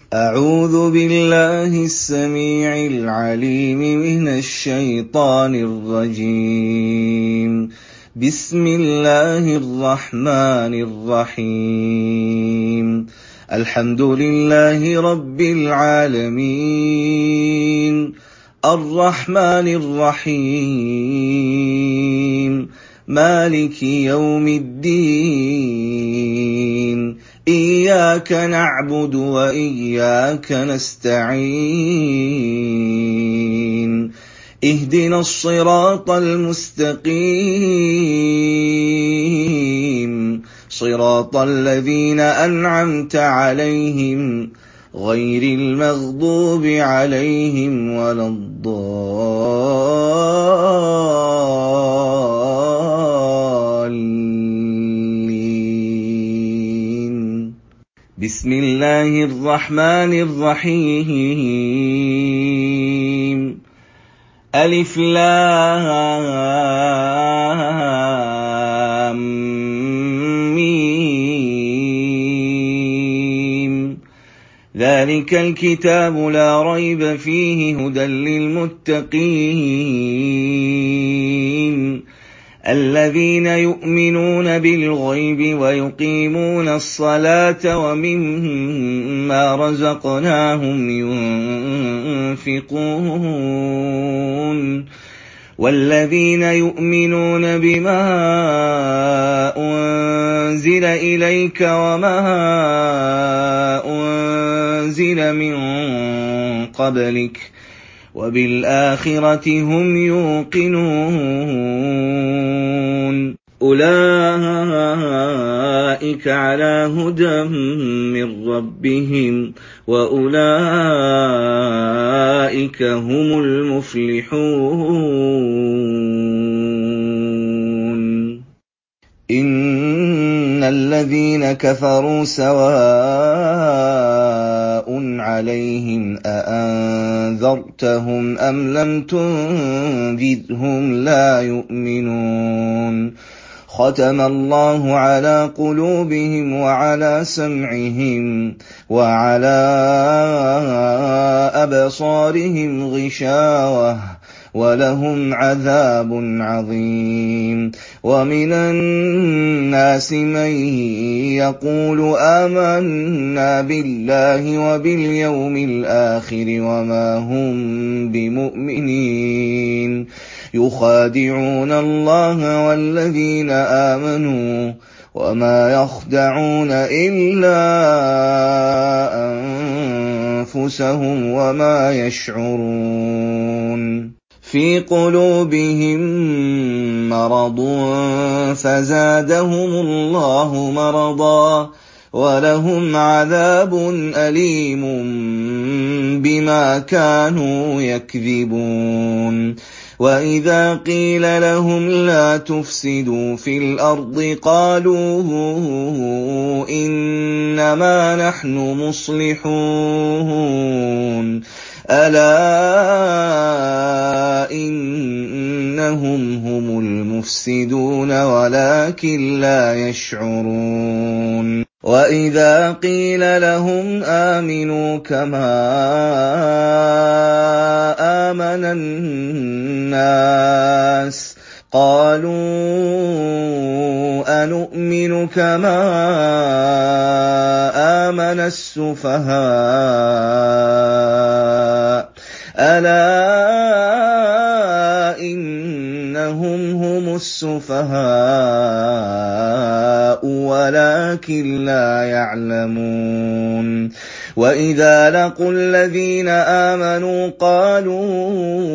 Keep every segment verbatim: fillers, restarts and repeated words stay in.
أعوذ بالله السميع العليم من الشيطان الرجيم. بسم الله الرحمن الرحيم. الحمد لله رب العالمين، الرحمن الرحيم، مالك يوم الدين. إياك نعبد وإياك نستعين. اهدنا الصراط المستقيم، صراط الذين أنعمت عليهم غير المغضوب عليهم ولا الضالين. بسم الله الرحمن الرحيم. ألف لام ميم. ذلك الكتاب لا ريب فيه هدى للمتقين، الذين يؤمنون بالغيب ويقيمون الصلاة ومما رزقناهم ينفقون، والذين يؤمنون بما أنزل إليك وما أنزل من قبلك وبالآخرة هم يوقنون. أولئك على هدى من ربهم وأولئك هم المفلحون. إن الذين كفروا سواء عليهم أأنذرتهم أم لم تنذرهم لا يؤمنون. ختم الله على قلوبهم وعلى سمعهم وعلى أبصارهم غشاوة ولهم عذاب عظيم. ومن الناس من يقول آمنا بالله وباليوم الآخر وما هم بمؤمنين، يخادعون الله والذين آمنوا وما يخدعون إلا أنفسهم وما يشعرون. في قلوبهم مرض فزادهم الله مرضا ولهم عذاب أليم بما كانوا يكذبون. وإذا قيل لهم لا تفسدوا في الأرض قالوا إنما نحن مصلحون، ألا إنهم هم المفسدون ولكن لا يشعرون. وإذا قيل لهم آمنوا كما آمن الناس قالوا أنؤمن كما آمن السفهاء، ألا إنهم هم السفهاء ولكن لا يعلمون. وإذا لقوا الذين آمنوا قالوا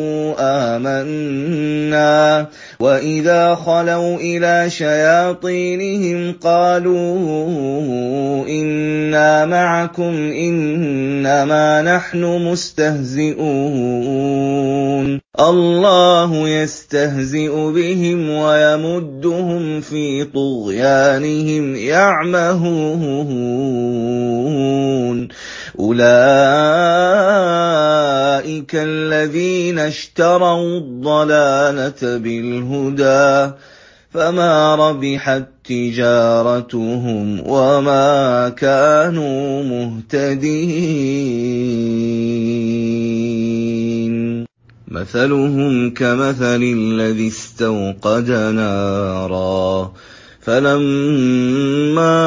آمنا وإذا خلوا إلى شياطينهم قالوا إنا معكم إنما نحن مستهزئون. الله يستهزئ بهم ويمدهم في طغيانهم يعمهون. أولئك الذين اشتروا الضلالة بالهدى فما ربحت تِجَارَتُهُمْ وَمَا كَانُوا مُهْتَدِينَ مَثَلُهُمْ كَمَثَلِ الَّذِي اسْتَوْقَدَ نَارًا فَلَمَّا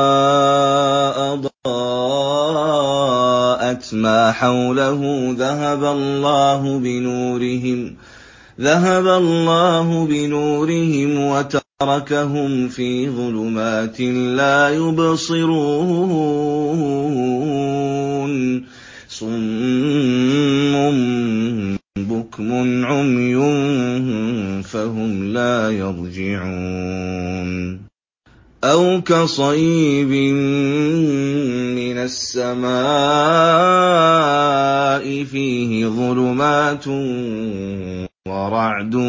أَضَاءَتْ مَا حَوْلَهُ ذَهَبَ اللَّهُ بِنُورِهِمْ ذهب الله بنورهم وتركهم في ظلمات لا يبصرون صم بكم عمي فهم لا يرجعون أو كصيب من السماء فيه ظلمات ورعد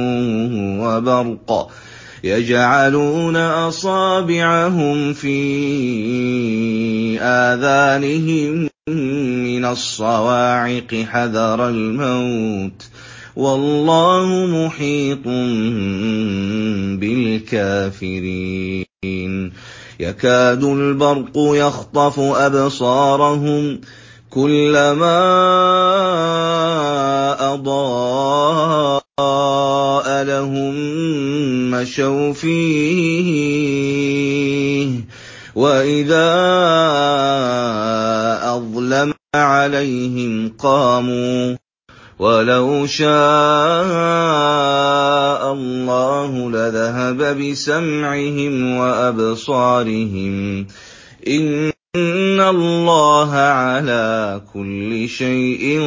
وبرق يجعلون أصابعهم في آذانهم من الصواعق حذر الموت والله محيط بالكافرين يكاد البرق يخطف أبصارهم كلما أضاء لهم مشوا فيه وإذا أظلم عليهم قاموا ولو شاء الله لذهب بسمعهم وأبصارهم إن إِنَّ اللَّهَ عَلَى كُلِّ شَيْءٍ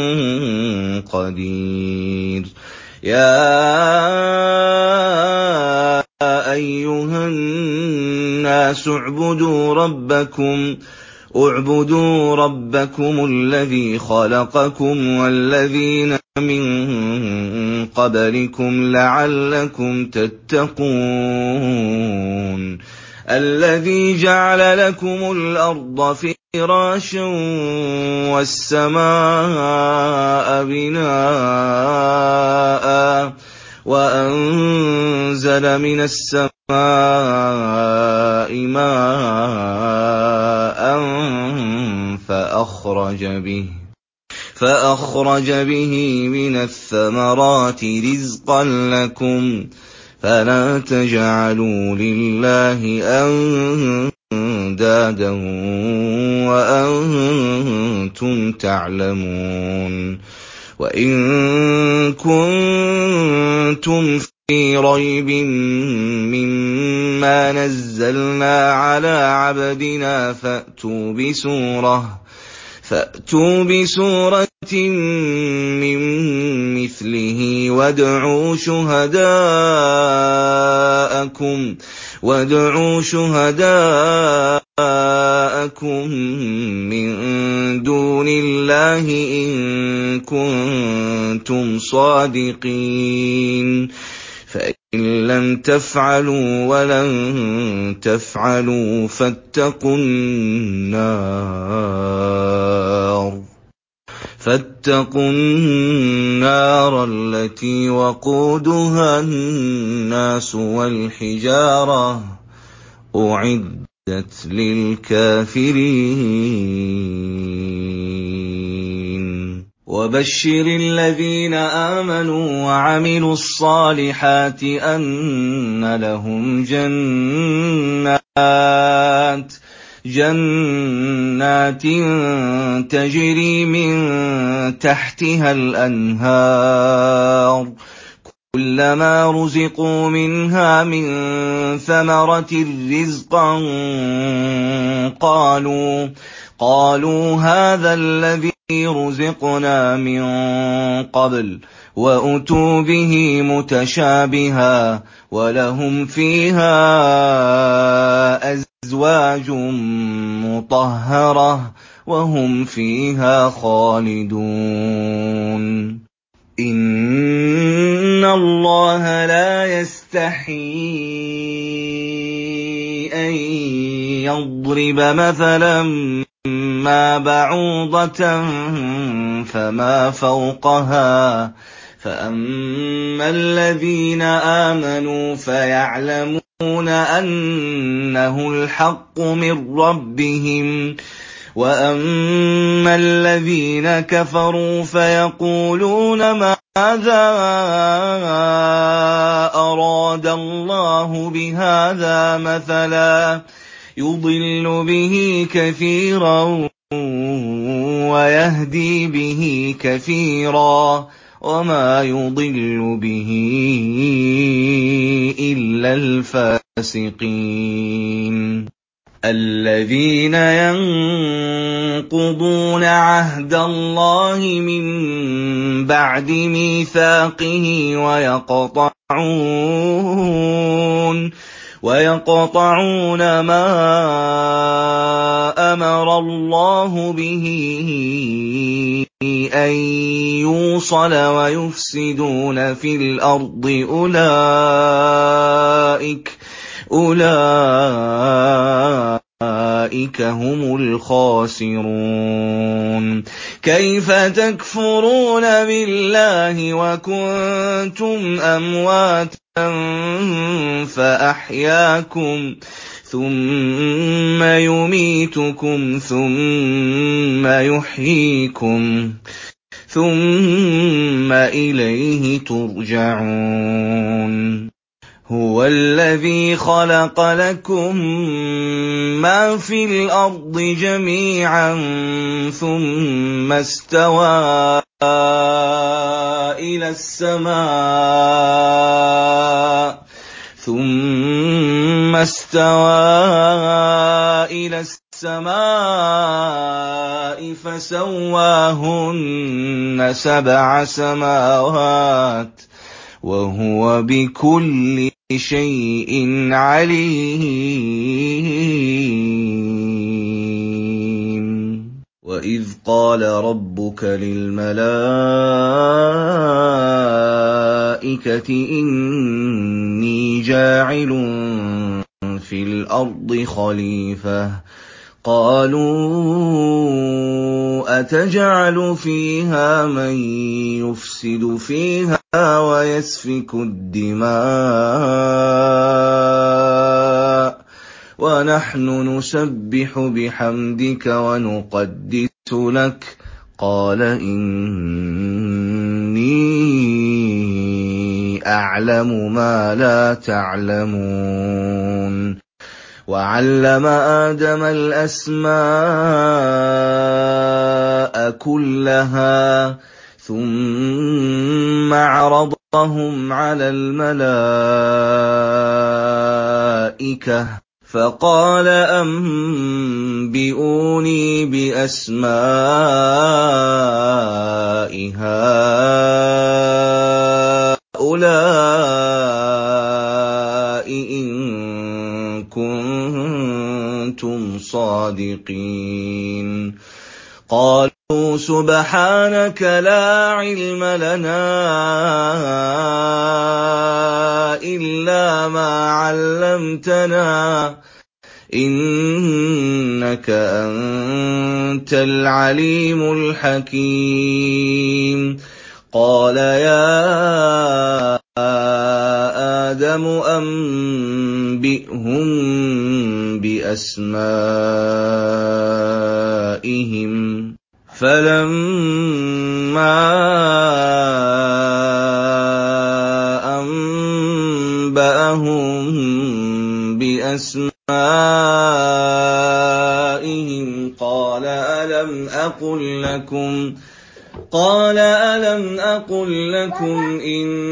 قَدِيرٌ يَا أَيُّهَا النَّاسُ اعْبُدُوا رَبَّكُمْ اعْبُدُوا رَبَّكُمُ الَّذِي خَلَقَكُمْ وَالَّذِينَ مِن قَبْلِكُمْ لَعَلَّكُمْ تَتَّقُونَ الَّذِي جَعَلَ لَكُمُ الْأَرْضَ فِرَاشًا وَالسَّمَاءَ بِنَاءً وَأَنزَلَ مِنَ السَّمَاءِ مَاءً فَأَخْرَجَ بِهِ فَأَخْرَجَ بِهِ مِنَ الثَّمَرَاتِ رِزْقًا لَّكُمْ فَلَا تَجْعَلُوا لِلَّهِ أَندَادًا وَأَنتُمْ تَعْلَمُونَ وَإِن كُنتُمْ فِي رَيْبٍ مِّمَّا نَزَّلْنَا عَلَىٰ عَبْدِنَا فَأْتُوا بِسُورَةٍ فَأْتُوا بِسُورَةٍ مِّن مِّثْلِهِ وَادْعُوا شُهَدَاءَكُم وَادْعُوا شُهَدَاءَكُم مِّن دُونِ اللَّهِ إِن كُنتُمْ صَادِقِينَ فَإِن لَّمْ تَفْعَلُوا وَلَن تَفْعَلُوا فَاتَّقُوا النَّارَ فَاتَّقُوا النَّارَ الَّتِي وَقُودُهَا النَّاسُ وَالْحِجَارَةُ أُعِدَّتْ لِلْكَافِرِينَ وَبَشِّرِ الَّذِينَ آمَنُوا وَعَمِلُوا الصَّالِحَاتِ أَنَّ لَهُمْ جَنَّاتٍ جَنَّاتٍ تَجْرِي مِن تَحْتِهَا الْأَنْهَارُ كُلَّمَا رُزِقُوا مِنْهَا مِن ثَمَرَةٍ رِّزْقًا قَالُوا قَالُوا هَٰذَا الَّذِي رُزِقْنَا مِن قَبْلُ وَأُتُوا بِهِ مُتَشَابِهًا وَلَهُمْ فِيهَا أَزْوَاجٌ مُّطَهَّرَةٌ وَهُمْ فِيهَا خَالِدُونَ إِنَّ اللَّهَ لَا يَسْتَحْيِي أَن يَضْرِبَ مَثَلًا مَّا بَعُوضَةً فَمَا فَوْقَهَا فَأَمَّا الَّذِينَ آمَنُوا فَيَعْلَمُونَ أَنَّهُ الْحَقُّ مِن رَّبِّهِمْ وَأَمَّا الَّذِينَ كَفَرُوا فَيَقُولُونَ مَاذَا أَرَادَ اللَّهُ بِهَٰذَا مَثَلًا يُضِلُّ بِهِ كَثِيرًا وَيَهْدِي بِهِ كَثِيرًا وَمَا يُضِلُّ بِهِ إِلَّا الْفَاسِقِينَ الَّذِينَ يَنقُضُونَ عَهْدَ اللَّهِ مِن بَعْدِ مِيثَاقِهِ وَيَقْطَعُونَ وَيَقْطَعُونَ مَا أَمَرَ اللَّهُ بِهِ أَن يُوصَلَ وَيُفْسِدُونَ فِي الْأَرْضِ أُولَٰئِكَ أُولَٰئِكَ هُمُ الْخَاسِرُونَ كَيْفَ تَكْفُرُونَ بِاللَّهِ وَكُنتُمْ أَمْوَاتًا فَأَحْيَاكُمْ ثُمَّ يُمِيتُكُمْ ثُمَّ يُحْيِيكُمْ ثُمَّ إِلَيْهِ تُرْجَعُونَ هُوَ الَّذِي خَلَقَ لَكُم مَّا فِي الْأَرْضِ جَمِيعًا ثُمَّ اسْتَوَىٰ إِلَى السَّمَاءِ ثُمَّ اسْتَوَىٰ إِلَى السَّمَاءِ فَسَوَّاهُنَّ سَبْعَ سَمَاوَاتٍ وَهُوَ بِكُلِّ شَيْءٍ عَلِيمٌ وَإِذْ قَالَ رَبُّكَ لِلْمَلَائِكَةِ إِنِّي جَاعِلٌ فِي الْأَرْضِ خَلِيفَةً قَالُوا أَتَجْعَلُ فِيهَا مَن يُفْسِدُ فِيهَا وَيَسْفِكُ الدِّمَاءَ وَنَحْنُ نُسَبِّحُ بِحَمْدِكَ وَنُقَدِّسُ لَكَ قَالَ إِنِّي أَعْلَمُ مَا لَا تَعْلَمُونَ وَعَلَّمَ آدَمَ الْأَسْمَاءَ كُلَّهَا ثُمَّ عَرَضَهُمْ عَلَى الْمَلَائِكَةِ فَقَالَ أَنبِئُونِي بِأَسْمَاءِ هَٰؤُلَاءِ إِن كُنتُمْ صَادِقِينَ قَالُوا سُبْحَانَكَ لَا عِلْمَ لَنَا إِلَّا مَا عَلَّمْتَنَا إِنَّكَ أَنتَ الْعَلِيمُ الْحَكِيمُ قَالَ يَا آدَمُ أَنبِئْهُم بِأَسْمَائِهِمْ فَلَمَّا أَنبَأَهُم بِأَسْمَائِهِمْ قَالَ أَلَمْ أَقُل لَّكُمْ قَالَ أَلَمْ أَقُل لَّكُمْ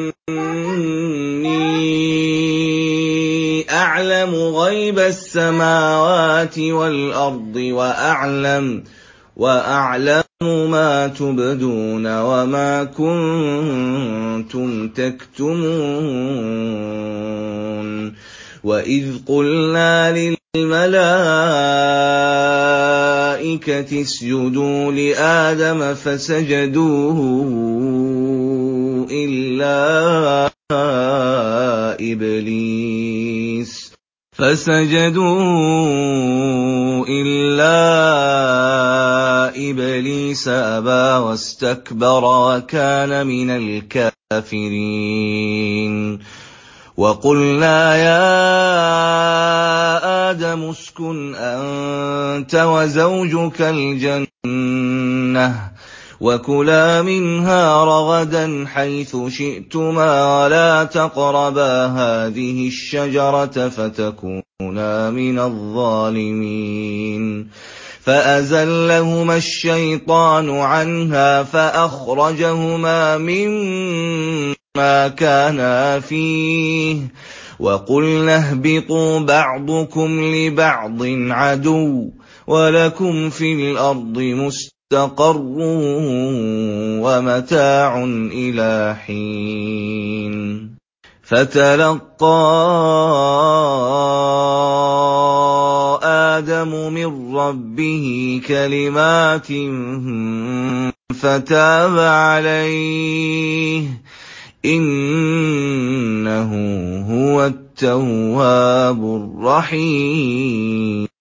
إِنِّي أَعْلَمُ غَيْبَ السَّمَاوَاتِ وَالْأَرْضِ وَأَعْلَمُ وَأَعْلَمُ مَا تُبْدُونَ وَمَا كُنتُمْ تَكْتُمُونَ وَإِذْ قُلْنَا لِلْمَلَائِكَةِ اسْجُدُوا لِآدَمَ فَسَجَدُوا إِلَّا إِبْلِيسَ فَسَجَدُوا إِلَّا إِبْلِيسَ أَبَىٰ وَاسْتَكْبَرَ وَكَانَ مِنَ الْكَافِرِينَ وَقُلْنَا يَا آدَمُ اسْكُنْ أَنتَ وَزَوْجُكَ الْجَنَّةَ وَكُلَا مِنْهَا رَغَدًا حَيْثُ شِئْتُمَا وَلَا تَقْرَبَا هَٰذِهِ الشَّجَرَةَ فَتَكُونَا مِنَ الظَّالِمِينَ فَأَزَلَّهُمَا الشَّيْطَانُ عَنْهَا فَأَخْرَجَهُمَا مِمَّا كَانَا فِيهِ وَقُلْنَا اهْبِطُوا بَعْضُكُمْ لِبَعْضٍ عَدُوٌّ وَلَكُمْ فِي الْأَرْضِ مُسْتَقَرٌّ وَمَتَاعٌ إِلَىٰ حِينٍ فَتَلَقَّىٰ آدَمُ مِن رَّبِّهِ كَلِمَاتٍ فَتَابَ عَلَيْهِ ۚ إِنَّهُ هُوَ التَّوَّابُ الرَّحِيمُ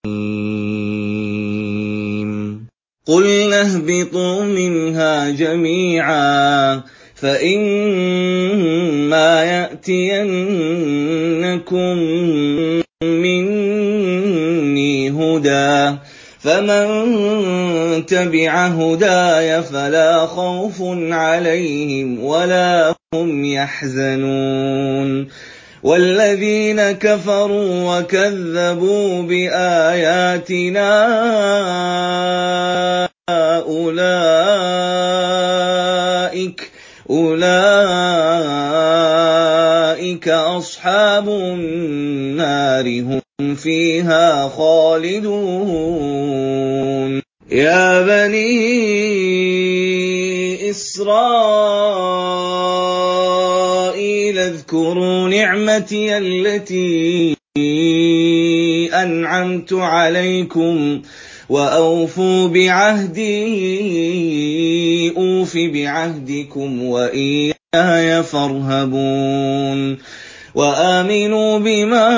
قُلْنَا اهْبِطُوا مِنْهَا جَمِيعًا فَإِمَّا يَأْتِيَنَّكُم مِّنِّي هُدًى فَمَن تَبِعَ هُدَايَ فَلَا خَوْفٌ عَلَيْهِمْ وَلَا هُمْ يَحْزَنُونَ وَالَّذِينَ كَفَرُوا وَكَذَّبُوا بِآيَاتِنَا أُولَٰئِكَ أُولَٰئِكَ أَصْحَابُ النَّارِ هُمْ فِيهَا خَالِدُونَ يَا بَنِي إِسْرَائِيلَ اذْكُرُوا نِعْمَتِيَ الَّتِي أَنْعَمْتُ عَلَيْكُمْ وَأَوْفُوا بِعَهْدِي أُوفِ بِعَهْدِكُمْ وَإِيَّايَ فَارْهَبُونِ وَآمِنُوا بِمَا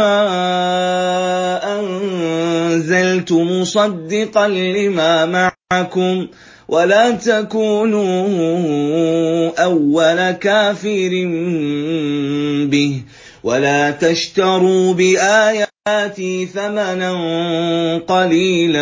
أَنزَلْتُ مُصَدِّقًا لِّمَا مَعَكُمْ وَلَا تَكُونُوا أَوَّلَ كَافِرٍ بِهِ وَلَا تَشْتَرُوا بِآيَاتِي ثَمَنًا قَلِيلًا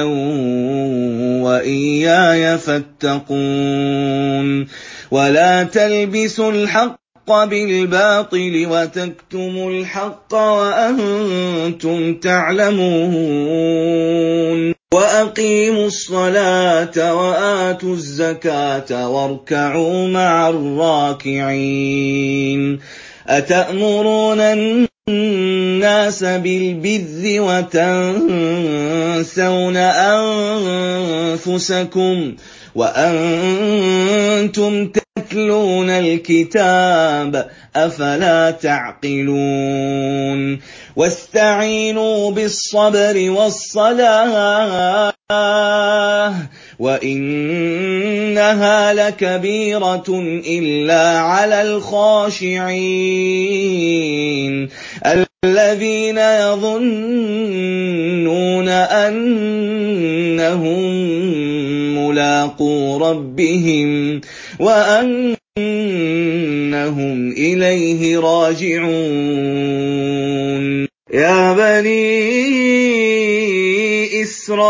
وَإِيَّايَ فَاتَّقُونِ وَلَا تَلْبِسُوا الْحَقَّ بِالْبَاطِلِ وَتَكْتُمُوا الْحَقَّ وَأَنتُمْ تَعْلَمُونَ وَأَقِيمُوا الصَّلَاةَ وَآتُوا الزَّكَاةَ وَارْكَعُوا مَعَ الرَّاكِعِينَ أَتَأْمُرُونَ النَّاسَ بِالْبِرِّ وَتَنسَوْنَ أَنفُسَكُمْ وَأَنتُمْ تَتْلُونَ الْكِتَابَ أَفَلَا تَعْقِلُونَ وَاسْتَعِينُوا بِالصَّبْرِ وَالصَّلَاةِ وَإِنَّهَا لَكَبِيرَةٌ إِلَّا عَلَى الْخَاشِعِينَ الَّذِينَ يَظُنُّونَ أَنَّهُم مُّلَاقُو رَبِّهِمْ وَأَنَّهُمْ إِلَيْهِ رَاجِعُونَ يَا بَنِي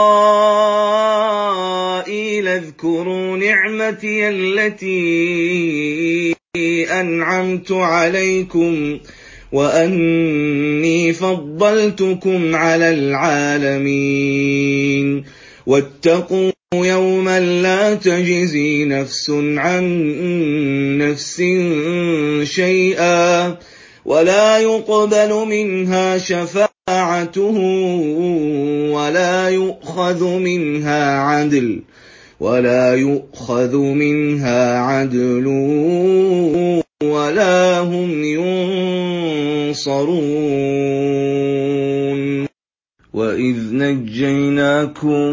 إِسْرَائِيلَ اذْكُرُوا نِعْمَتِيَ الَّتِي أَنْعَمْتُ عَلَيْكُمْ وَأَنِّي فَضَّلْتُكُمْ عَلَى الْعَالَمِينَ وَاتَّقُوا يَوْمًا لَّا تَجْزِي نَفْسٌ عَن نَّفْسٍ شَيْئًا وَلَا يُقْبَلُ مِنْهَا شَفَاعَةٌ وَلَا يُؤْخَذُ مِنْهَا عَدْلٌ وَلَا يُؤْخَذُ مِنْهَا عَدْلٌ وَلَا هُمْ يُنصَرُونَ وَإِذْ نَجَّيْنَاكُم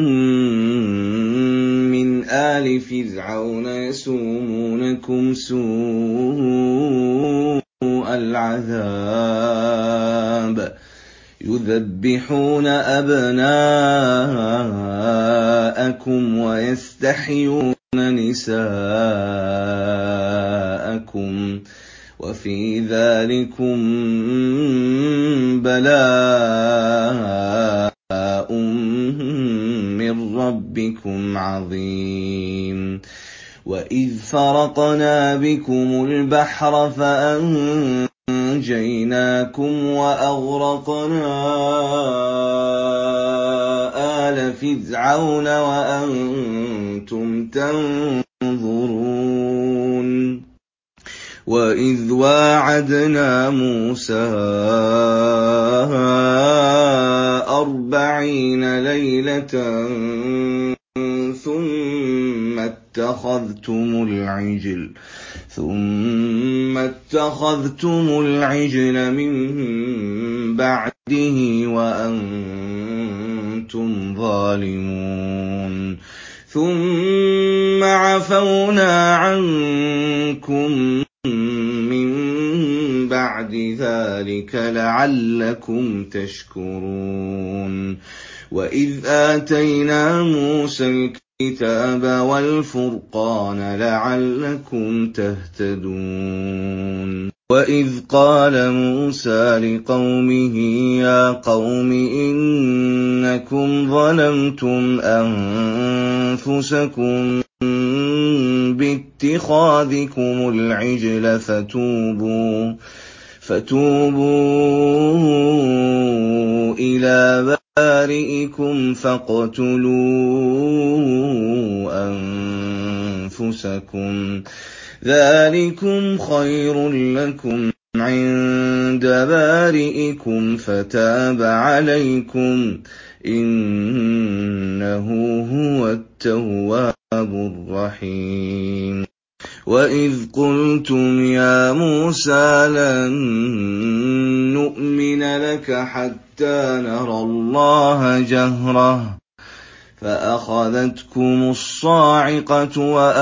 مِّنْ آلِ فِرْعَوْنَ يَسُومُونَكُمْ سُوءَ الْعَذَابِ يُذَبِّحُونَ أَبْنَاءَكُمْ وَيَسْتَحْيُونَ نِسَاءَكُمْ وفي ذلكم بلاء من ربكم عظيم. وإذ فرقنا بكم البحر فأنجيناكم وأغرقنا آل فرعون وأنتم تنظرون. وإذ واعدنا موسى أربعين ليلة ثم اتخذتم العجل ثم اتخذتم العجل من بعده وأنتم ظالمون. ثم عفونا عنكم من بعد ذلك لعلكم تشكرون. وإذ آتينا موسى الكتاب والفرقان لعلكم تهتدون. وإذ قال موسى لقومه يا قوم إنكم ظلمتم أنفسكم باتخاذكم العجل فتوبوا فتوبوا إلى بارئكم فاقتلوا أنفسكم ذلكم خير لكم عند بارئكم فتاب عليكم إنه هو التواب الرحيم. وإذ قلتم يا موسى لن نؤمن لك حتى نرى الله جهرة فأخذتكم الصاعقة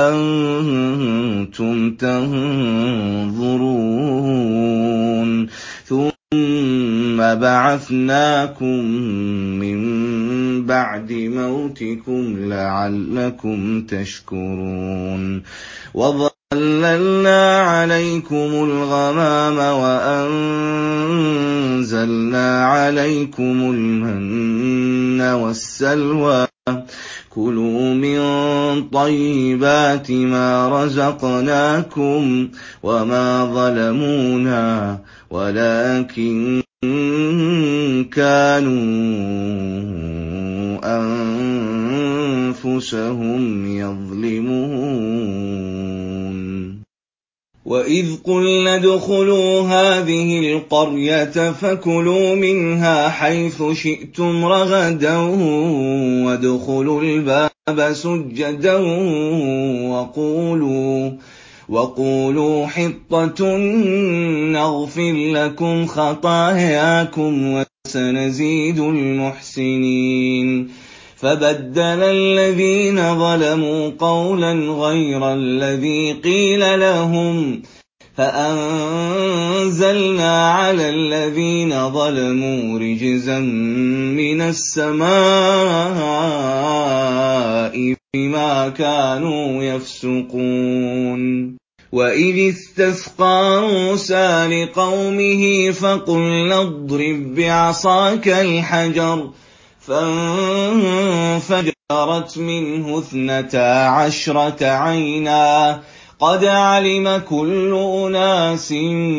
وأنتم تنظرون. ثم بعثناكم من بعد موتكم لعلكم تشكرون. وظللنا عليكم الغمام وأنزلنا عليكم المن والسلوى كلوا من طيبات ما رزقناكم وما ظلمونا ولكن كانوا أنفسهم يظلمون. وإذ قلنا ادخلوا هذه القرية فكلوا منها حيث شئتم رغدا وادخلوا الباب سجدا وقولوا وقولوا حطة نغفر لكم خطاياكم وسنزيد المحسنين. فبدل الذين ظلموا قولا غير الذي قيل لهم فأنزلنا على الذين ظلموا رجزا من السماء بما كانوا يفسقون. وإذ استسقى موسى لقومه فقلنا اضرب بعصاك الحجر فانفجرت منه اثنتا عشرة عينا قد علم كل أناس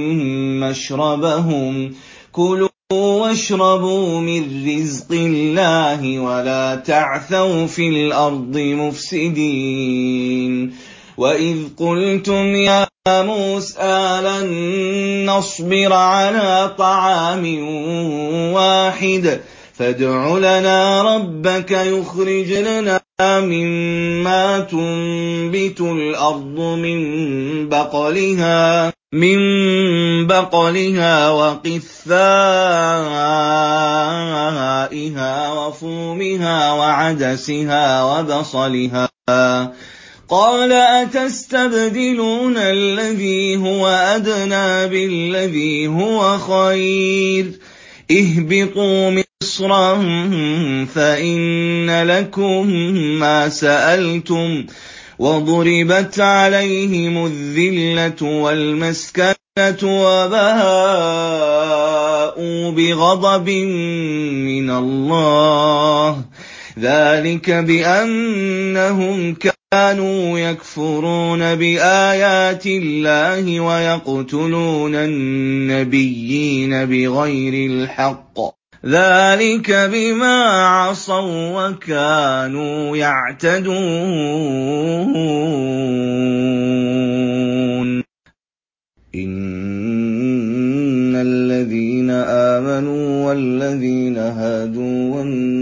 مشربهم كلوا واشربوا من رزق الله ولا تعثوا في الأرض مفسدين. وإذ قلتم يا موسى لن نصبر على طعام واحد فادع لنا ربك يخرج لنا مما تنبت الأرض من بقلها من بقلها وقثائها وفومها وعدسها وبصلها قال أتستبدلون الذي هو أدنى بالذي هو خير اهبطوا مصرا فإن لكم ما سألتم وضربت عليهم الذلة والمسكنة وَبَاءُوا بِغَضَبٍ مِّنَ اللَّهِ ۚ ذَٰلِكَ بِأَنَّهُمْ كَانُوا يَكْفُرُونَ بِآيَاتِ اللَّهِ وَيَقْتُلُونَ النَّبِيِّينَ بِغَيْرِ الْحَقِّ ۚ ذَٰلِكَ بِمَا عَصَوا وَّكَانُوا يَعْتَدُونَ. إِنَّ الَّذِينَ آمَنُوا وَالَّذِينَ هَادُوا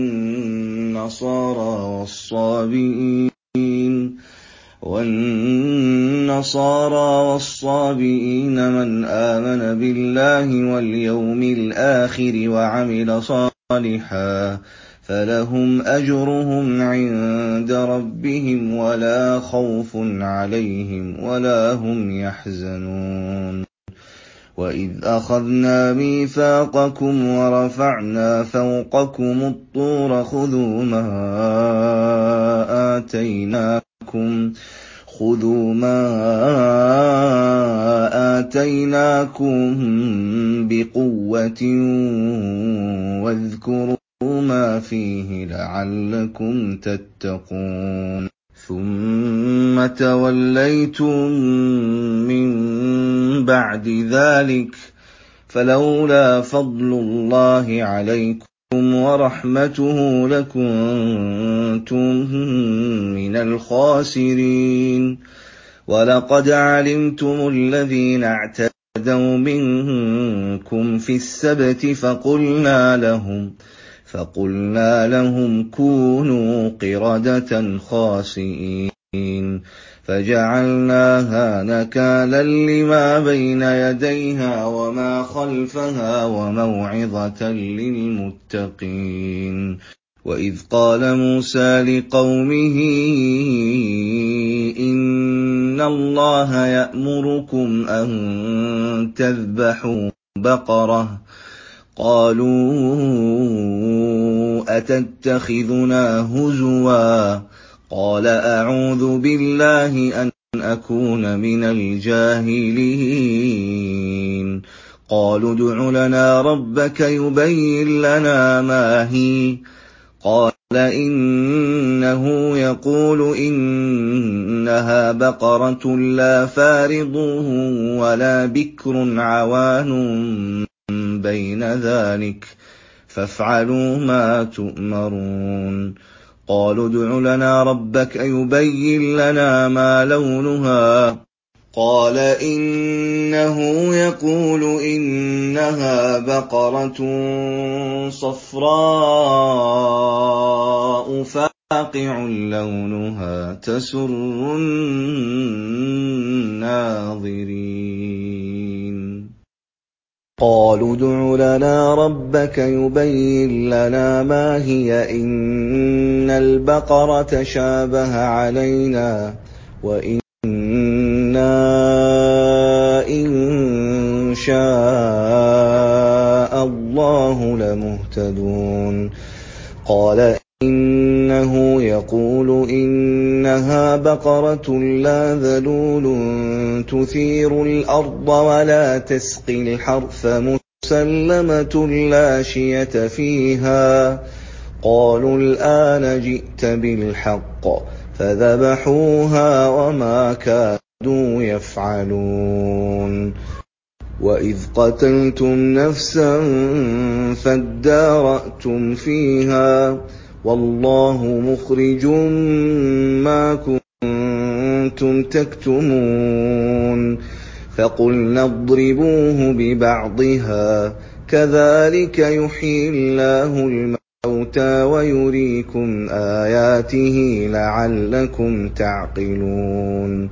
وَالنَّصَارَىٰ وَالصَّابِئِينَ مَنْ آمَنَ بِاللَّهِ وَالْيَوْمِ الْآخِرِ وَعَمِلَ صَالِحًا فَلَهُمْ أَجْرُهُمْ عِندَ رَبِّهِمْ وَلَا خَوْفٌ عَلَيْهِمْ وَلَا هُمْ يَحْزَنُونَ. وَإِذْ أَخَذْنَا مِيثَاقَكُمْ وَرَفَعْنَا فَوْقَكُمُ الطُّورَ خُذُوا مَا آتَيْنَاكُمْ خُذُوا مَا آتَيْنَاكُمْ بِقُوَّةٍ وَاذْكُرُوا مَا فِيهِ لَعَلَّكُمْ تَتَّقُونَ. ثُمَّ تَوَلَّيْتُم مِّن بَعْدِ ذَٰلِكَ فَلَوْلَا فَضْلُ اللَّهِ عَلَيْكُمْ وَرَحْمَتُهُ لَكُنتُم مِّنَ الْخَاسِرِينَ. وَلَقَدْ عَلِمْتُمُ الَّذِينَ اعْتَدَوْا مِنكُمْ فِي السَّبْتِ فَقُلْنَا لَهُمْ فَقُلْنَا لَهُمْ كُونُوا قِرَدَةً خَاسِئِينَ فَجَعَلْنَاهَا نَكَالًا لِّمَا بَيْنَ يَدَيْهَا وَمَا خَلْفَهَا وَمَوْعِظَةً لِّلْمُتَّقِينَ. وَإِذْ قَالَ مُوسَىٰ لِقَوْمِهِ إِنَّ اللَّهَ يَأْمُرُكُمْ أَن تَذْبَحُوا بَقَرَةً قَالُوا أَتَتَّخِذُنَا هُزُوًا قَالَ أَعُوذُ بِاللَّهِ أَنْ أَكُونَ مِنَ الْجَاهِلِينَ. قَالُوا ادْعُ لَنَا رَبَّكَ يُبَيِّن لَّنَا مَا هِيَ قَالَ إِنَّهُ يَقُولُ إِنَّهَا بَقَرَةٌ لَّا فَارِضٌ وَلَا بِكْرٌ عَوَانٌ بَيْنَ ذَٰلِكَ فَافْعَلُوا مَا تُؤْمَرُونَ. قَالُوا ادْعُ لَنَا رَبَّكَ يُبَيِّن لَّنَا مَا لَوْنُهَا قَالَ إِنَّهُ يَقُولُ إِنَّهَا بَقَرَةٌ صَفْرَاءُ فَاقِعٌ لَّوْنُهَا تَسُرُّ النَّاظِرِينَ. قَالُوا ادْعُ لَنَا رَبَّكَ يُبَيِّن لَّنَا مَا هِيَ إِنَّ الْبَقَرَ تَشَابَهَ عَلَيْنَا وَإِنَّا إِن شَاءَ اللَّهُ لَمُهْتَدُونَ. قَالَ إِنَّهُ يَقُولُ إِنَّهَا بَقَرَةٌ لَّا ذَلُولٌ تُثِيرُ الْأَرْضَ وَلَا تَسْقِي الْحَرْثَ مُسَلَّمَةٌ لَّا شِيَةَ فِيهَا قَالُوا الْآنَ جِئْتَ بِالْحَقِّ فَذَبَحُوهَا وَمَا كَادُوا يَفْعَلُونَ. وَإِذْ قَتَلْتُمْ نَفْسًا فَادَّارَأْتُمْ فِيهَا وَاللَّهُ مُخْرِجٌ مَّا كُنتُمْ تَكْتُمُونَ. فَقُلْنَا اضْرِبُوهُ بِبَعْضِهَا كَذَٰلِكَ يُحْيِي اللَّهُ الْمَوْتَىٰ وَيُرِيكُمْ آيَاتِهِ لَعَلَّكُمْ تَعْقِلُونَ.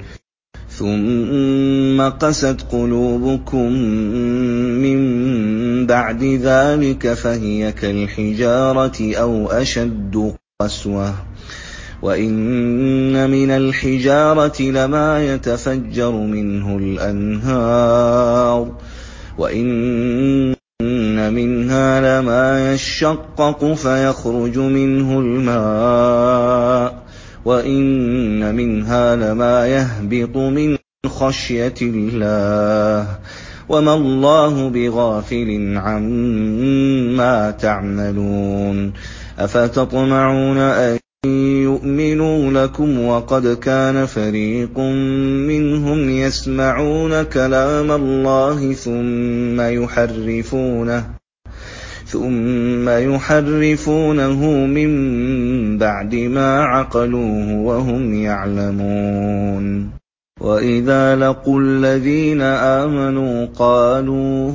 ثُمَّ قَسَتْ قُلُوبُكُم مِّن بَعْدِ ذَٰلِكَ فَهِيَ كَالْحِجَارَةِ أَوْ أَشَدُّ قَسْوَةً ۚ وَإِنَّ مِنَ الْحِجَارَةِ لَمَا يَتَفَجَّرُ مِنْهُ الْأَنْهَارُ وَإِنَّ مِنْهَا لَمَا يَشَّقَّقُ فَيَخْرُجُ مِنْهُ الْمَاءُ وَإِنَّ مِنْهَا لَمَا يَهْبِطُ مِنْ خشية الله وما الله بغافل عما تعملون أفتطمعون أن يؤمنوا لكم وقد كان فريق منهم يسمعون كلام الله ثم يحرفونه ثم يحرفونه من بعد ما عقلوه وهم يعلمون وإذا لقوا الذين آمنوا قالوا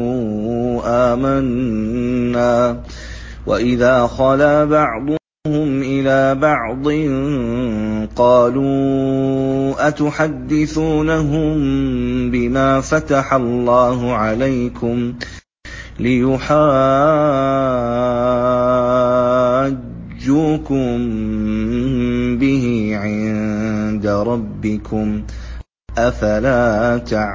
آمنا وإذا خلا بعضهم إلى بعض قالوا أتحدثونهم بما فتح الله عليكم ليحاجوكم به عند ربكم أفلا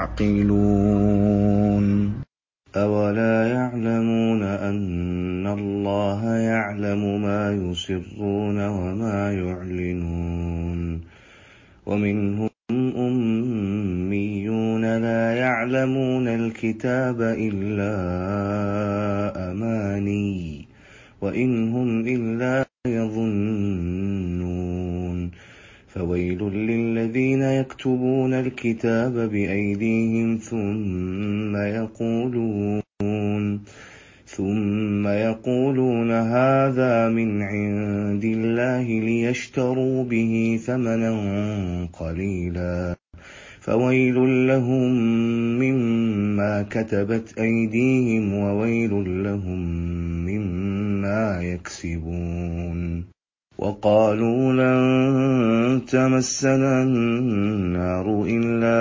تعقلون أولا يعلمون أن الله يعلم ما يسرون وما يعلنون ومنهم أميون لا يعلمون الكتاب إلا أماني وإن هم إلا يظنون فويل للذين يكتبون الكتاب بأيديهم ثم يقولون ثم يقولون هذا من عند الله ليشتروا به ثمنا قليلا فويل لهم مما كتبت أيديهم وويل لهم مما يكسبون وقالوا لن تمسنا النار إلا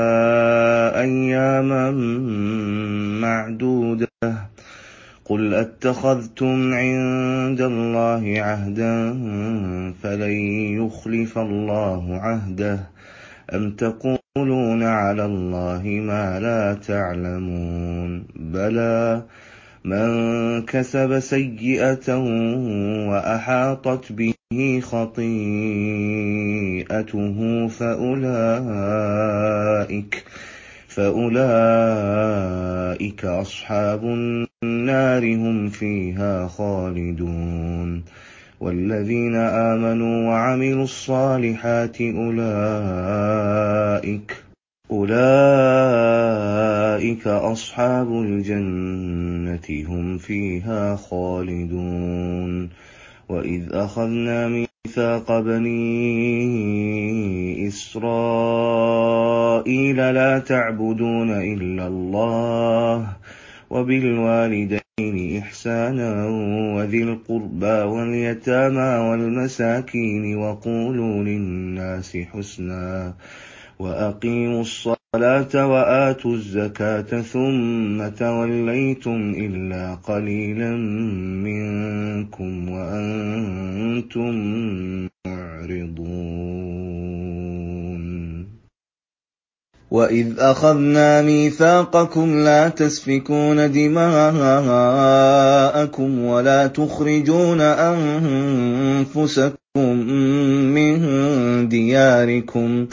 أياما معدودة قل أتخذتم عند الله عهدا فلن يخلف الله عهده أم تقولون على الله ما لا تعلمون بلى من كسب سيئة وأحاطت به خطيئته فأولئك فأولئك أصحاب النار هم فيها خالدون والذين آمنوا وعملوا الصالحات أولئك أولئك أصحاب الجنة هم فيها خالدون وإذ أخذنا ميثاق بني إسرائيل لا تعبدون إلا الله وبالوالدين إحسانا وذي القربى واليتامى والمساكين وقولوا للناس حسنا وأقيموا الصلاة وآتوا الزكاة ثم توليتم إلا قليلا منكم وأنتم معرضون وإذ أخذنا ميثاقكم لا تسفكون دماءكم ولا تخرجون أنفسكم من دياركم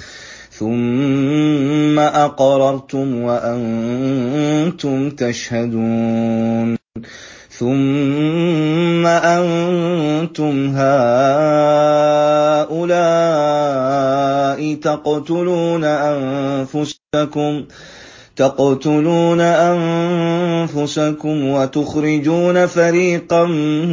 ثم أقررتم وأنتم تشهدون ثم أنتم هؤلاء تقتلون أنفسكم تقتلون أنفسكم وتخرجون فريقا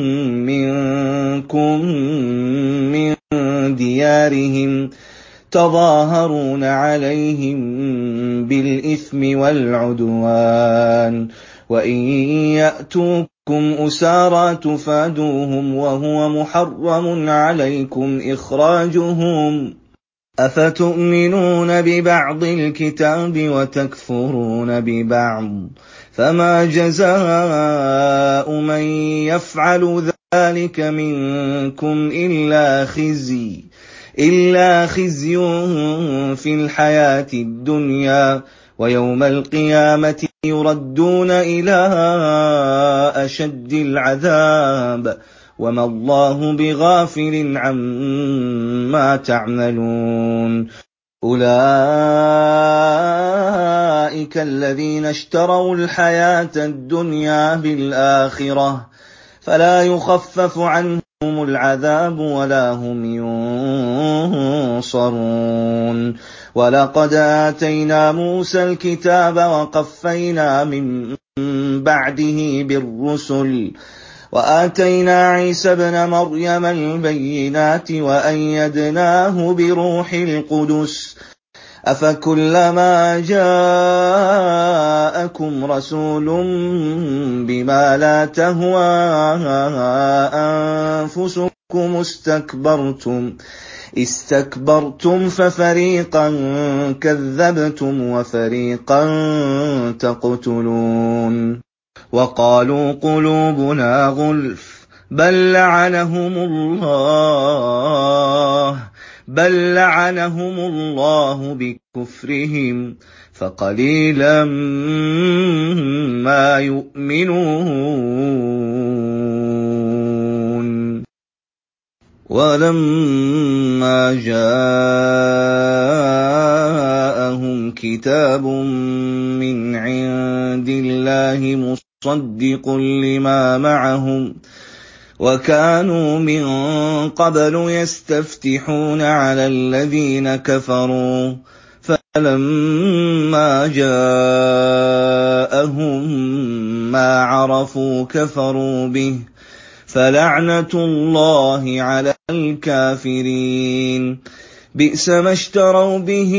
منكم من ديارهم تظاهرون عليهم بالإثم والعدوان وإن يأتوكم أسارى تفادوهم وهو محرم عليكم إخراجهم أفتؤمنون ببعض الكتاب وتكفرون ببعض فما جزاء من يفعل ذلك منكم إلا خزي إلا خزي في الحياة الدنيا ويوم القيامة يردون إلى أشد العذاب وما الله بغافل عما تعملون أولئك أولئك الذين اشتروا الحياة الدنيا بالآخرة فلا يخفف عنهم العذاب ولا هم ينصرون ولقد آتينا موسى الكتاب وقفينا من بعده بالرسل وآتينا عيسى ابن مريم البينات وأيدناه بروح القدس أفكلما جاءكم رسول بما لا تهوى أنفسكم استكبرتم استكبرتم ففريقا كذبتم وفريقا تقتلون وقالوا قلوبنا غلف بل لعنهم الله بل لعنهم الله بكفرهم فقليلا ما يؤمنون ولما جاءهم كتاب من عند الله مصدق لما معهم وكانوا من قبل يستفتحون على الذين كفروا فلما جاءهم ما عرفوا كفروا به فلعنة الله على الكافرين بئس ما اشتروا به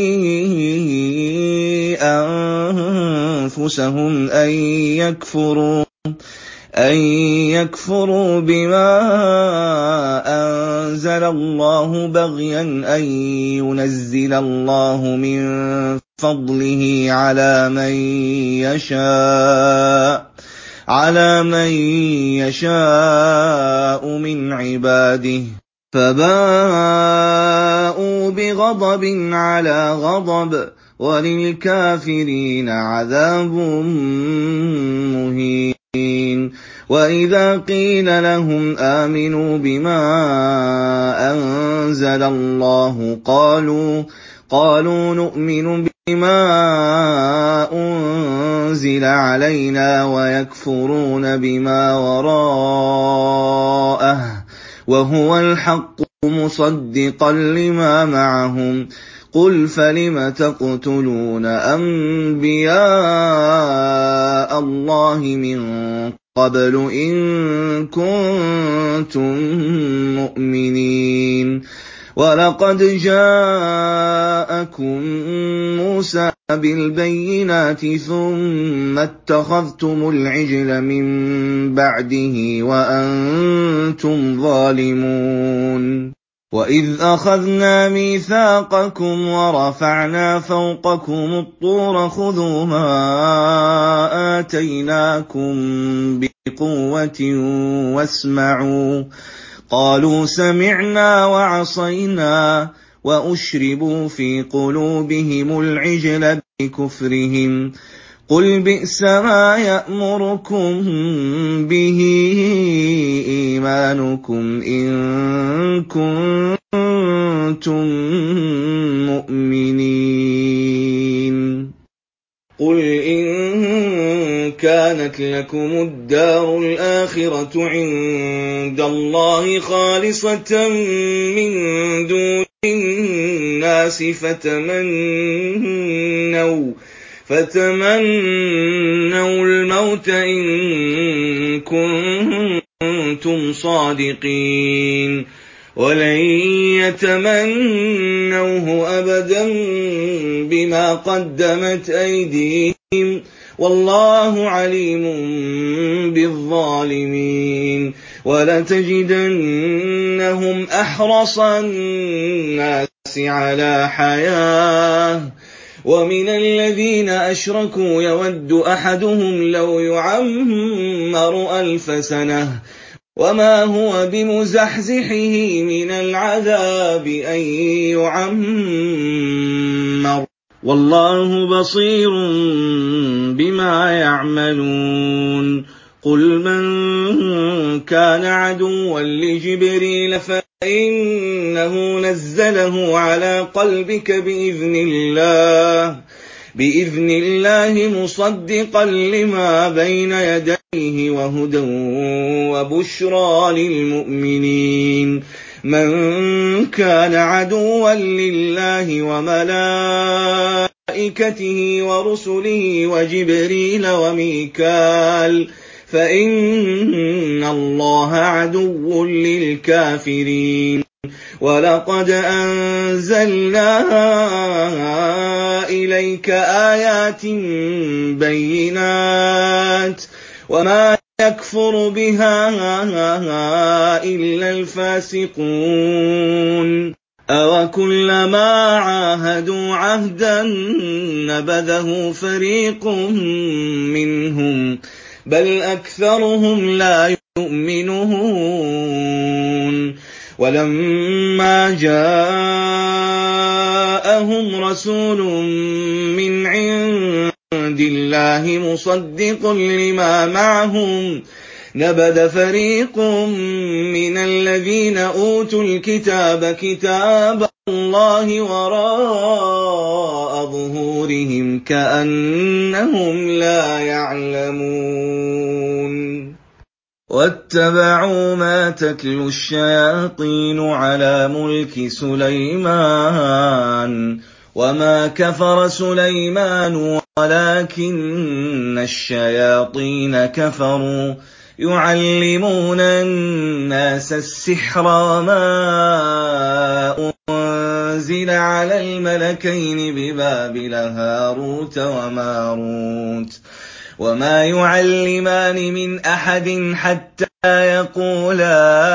أنفسهم أن يكفروا أن يكفروا بما أنزل الله بغيا أن ينزل الله من فضله على من يشاء على من يشاء من عباده فباءوا بغضب على غضب وللكافرين عذاب مهين وإذا قيل لهم آمنوا بما أنزل الله قالوا قالوا نؤمن بما أنزل علينا ويكفرون بما وراءه وهو الحق مصدقا لما معهم قل فلم تقتلون أنبياء الله من قبل إن كنتم مؤمنين ولقد جاءكم موسى بالبينات ثم اتخذتم العجل من بعده وأنتم ظالمون وإذ أخذنا ميثاقكم ورفعنا فوقكم الطور خذوا ما آتيناكم بقوة واسمعوا قالوا سمعنا وعصينا وأشربوا في قلوبهم العجل بكفرهم قل بئس ما يأمركم به إيمانكم إن كنتم مؤمنين قل إن كانت لكم الدار الآخرة عند الله خالصة من دون الناس فتمنوا فتمنوا الموت إن كنتم صادقين ولن يتمنوه أبدا بما قدمت أيديهم والله عليم بالظالمين ولتجدنهم أحرص الناس على حياة ومن الذين أشركوا يود أحدهم لو يعمر ألف سنة وما هو بمزحزحه من العذاب أن يعمر والله بصير بما يعملون قل من كان عدوا لجبريل فإنه نزله على قلبك بإذن الله بِإِذْنِ اللَّهِ مُصَدِّقًا لِّمَا بَيْنَ يَدَيْهِ وَهُدًى وَبُشْرَىٰ لِلْمُؤْمِنِينَ مَن كَانَ عَدُوًّا لِّلَّهِ وَمَلَائِكَتِهِ وَرُسُلِهِ وَجِبْرِيلَ وَمِيكَالَ فَإِنَّ اللَّهَ عَدُوٌّ لِّلْكَافِرِينَ وَلَقَدْ أَنزَلْنَا إِلَيْكَ آيَاتٍ بَيِّنَاتٍ وَمَا يَكْفُرُ بِهَا إِلَّا الْفَاسِقُونَ أَوَكُلَّمَا عَاهَدُوا عَهْدًا نَّبَذَهُ فَرِيقٌ مِّنْهُم بَلْ أَكْثَرُهُمْ لَا يُؤْمِنُونَ وَلَمَّا جَاءَهُمْ رَسُولٌ مِّنْ عِندِ اللَّهِ مُصَدِّقٌ لِّمَا مَعَهُمْ نَبَذَ فَرِيقٌ مِّنَ الَّذِينَ أُوتُوا الْكِتَابَ كِتَابَ اللَّهِ وَرَاءَ ظُهُورِهِمْ كَأَنَّهُمْ لَا يَعْلَمُونَ وَاتَّبَعُوا مَا تَتْلُو الشَّيَاطِينُ عَلَىٰ مُلْكِ سُلَيْمَانَ وَمَا كَفَرَ سُلَيْمَانُ وَلَٰكِنَّ الشَّيَاطِينَ كَفَرُوا يُعَلِّمُونَ النَّاسَ السِّحْرَ وَمَا أُنزِلَ عَلَى الْمَلَكَيْنِ بِبَابِلَ هَارُوتَ وَمَارُوتَ وَمَا يُعَلِّمَانِ مِنْ أَحَدٍ حَتَّىٰ يَقُولَا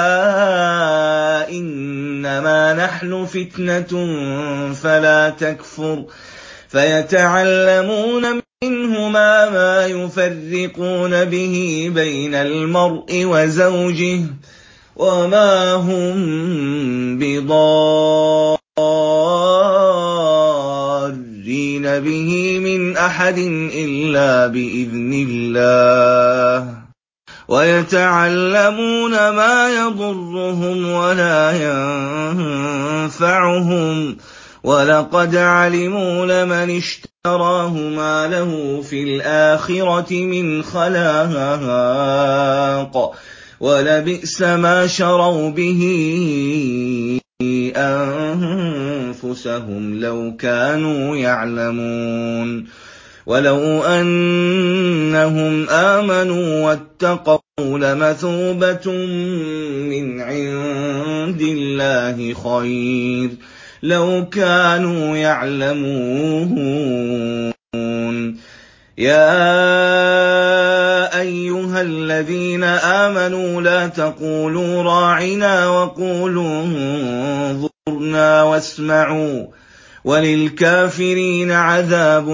إِنَّمَا نَحْنُ فِتْنَةٌ فَلَا تَكْفُرْ فَيَتَعَلَّمُونَ مِنْهُمَا مَا يُفَرِّقُونَ بِهِ بَيْنَ الْمَرْءِ وَزَوْجِهِ وَمَا هُم بِضَارِّينَ بِهِ مِنْ أَحَدٍ إِلَّا بِإِذْنِ اللَّهِ وَيَتَعَلَّمُونَ مَا يَضُرُّهُمْ وَلَا يَنفَعُهُمْ وَلَقَدْ عَلِمُوا لَمَنِ اشْتَرَاهُ مَا لَهُ فِي الْآخِرَةِ مِنْ خَلَاقٍ وَلَبِئْسَ مَا شَرَوْا بِهِ أَنفُسَهُمْ لَوْ كَانُوا يَعْلَمُونَ وَلَوْ أَنَّهُمْ آمَنُوا وَاتَّقَوْا لَمَثُوبَةٌ مِّنْ عِندِ اللَّهِ خَيْرٌ لَوْ كَانُوا يَعْلَمُونَ يَا أَيُّهَا الَّذِينَ آمَنُوا لَا تَقُولُوا رَاعِنَا وَقُولُوا انظُرْنَا وَاسْمَعُوا وَلِلْكَافِرِينَ عَذَابٌ